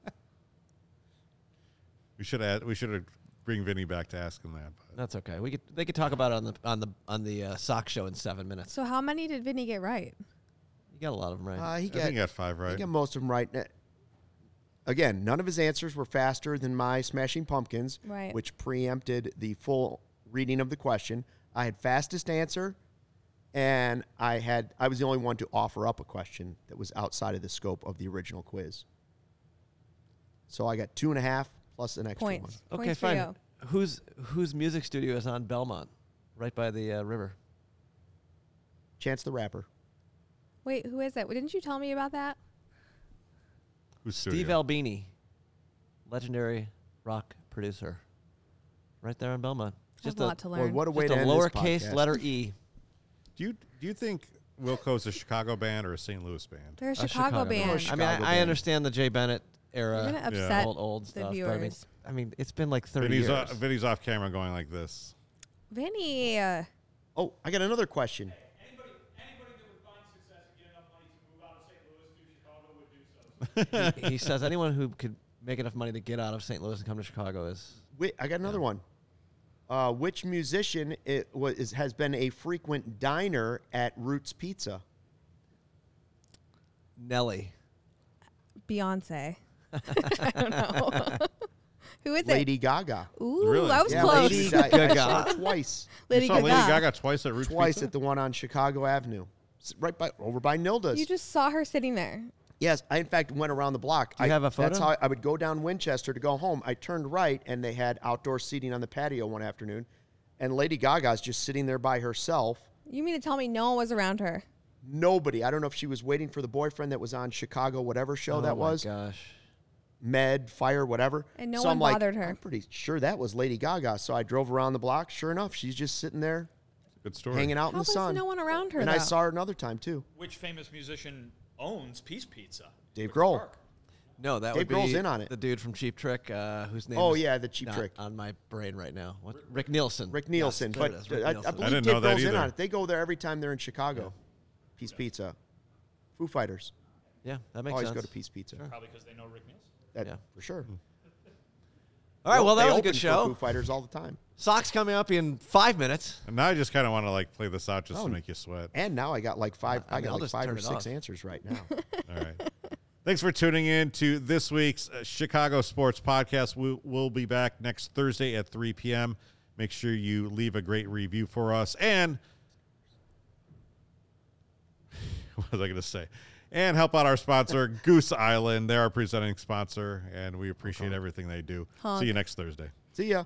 We should bring Vinny back to ask him that. But. That's okay. They could talk about it on the Sox show in 7 minutes. So how many did Vinny get right? You got a lot of them right. I think he got 5 right. He got most of them right. Again, none of his answers were faster than my Smashing Pumpkins, Right. which preempted the full reading of the question. I had fastest answer, and I was the only one to offer up a question that was outside of the scope of the original quiz. So I got 2.5 plus an extra Points. Okay, Points for fine. you. Whose music studio is on Belmont, right by the river? one. Chance the Rapper. Wait, who is it? Didn't you tell me about that? Who's Steve studio? Albini, legendary rock producer, right there in Belmont. I have a lot to Boy, learn. what a way Just to a end this lowercase podcast. letter E. Do you think Wilco's a Chicago band or a St. Louis band? They're a A Chicago band. Oh, I mean, Chicago I band. understand the Jay Bennett You're era, gonna upset old the stuff. But viewers. I mean, it's been like 30 Vinny's years. Vinny's off camera going like this. Vinny. Oh, I got another question. Anybody that would find success and get enough money to move out of St. Louis to Chicago would do so. He says anyone who could make enough money to get out of St. Louis and come to Chicago is. Wait, I got another one. Which musician has been a frequent diner at Roots Pizza? Nelly. Beyonce. I don't know. Who is Lady Gaga. it? Ooh, Really? I was Yeah, close. Lady I saw her twice. Lady you saw Gaga. Lady Gaga twice at Roots Twice Pizza? at the one on Chicago Avenue. Over by Nilda's. You just saw her sitting there. Yes, I in fact went around the block. Do you have a That's photo? how I would go down Winchester to go home. I turned right, and they had outdoor seating on the patio one afternoon, and Lady Gaga's just sitting there by herself. You mean to tell me no one was around her? Nobody. I don't know if she was waiting for the boyfriend that was on Chicago, whatever show that was. Oh, my gosh. Med, Fire, whatever. And no so one I'm like, bothered her. I'm pretty sure that was Lady Gaga. So I drove around the block. Sure enough, she's just sitting there Good story. hanging out How in the was sun. no one around her, and though? I saw her another time, too. Which famous musician owns Peace Pizza? Dave Wicker Grohl. Park. No, that Dave would Grohl's be in on it. the dude from Cheap Trick, whose name Oh, is yeah, the Cheap not Trick. on my brain right now. What? Rick Nielsen. Rick Nielsen. Yes, there but it is, Rick I Nielsen. believe didn't Dave know that Grohl's in either. on it. They go there every time they're in Chicago. Peace Pizza. Foo Fighters. Yeah, that makes Always sense. go to Peace Pizza. Probably because they know Rick Nielsen. That, Yeah. For sure. All right, well, that They was a open good for show. Foo Fighters all the time. Sox coming up in 5 minutes. And now I just kind of want to like play this out just Oh, to make you sweat. And now I got like five. I I mean, got I'll like just 5 turn or it 6 off. answers right now. All right. Thanks for tuning in to this week's Chicago Sports Podcast. We'll be back next Thursday at 3 p.m. Make sure you leave a great review for us. And what was I going to say? And help out our sponsor, Goose Island. They're our presenting sponsor, and we appreciate everything they do. Honk. See you next Thursday. See ya.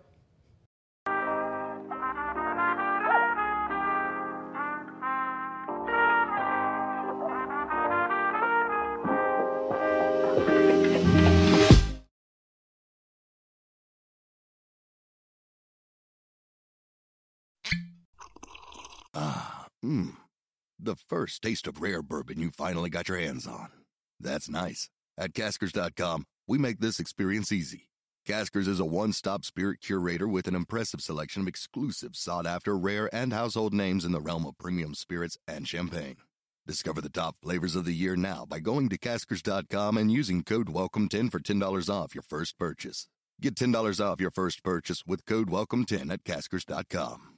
The first taste of rare bourbon you finally got your hands on. That's nice. At Caskers.com, we make this experience easy. Caskers is a one-stop spirit curator with an impressive selection of exclusive, sought-after, rare, and household names in the realm of premium spirits and champagne. Discover the top flavors of the year now by going to Caskers.com and using code WELCOME10 for $10 off your first purchase. Get $10 off your first purchase with code WELCOME10 at Caskers.com.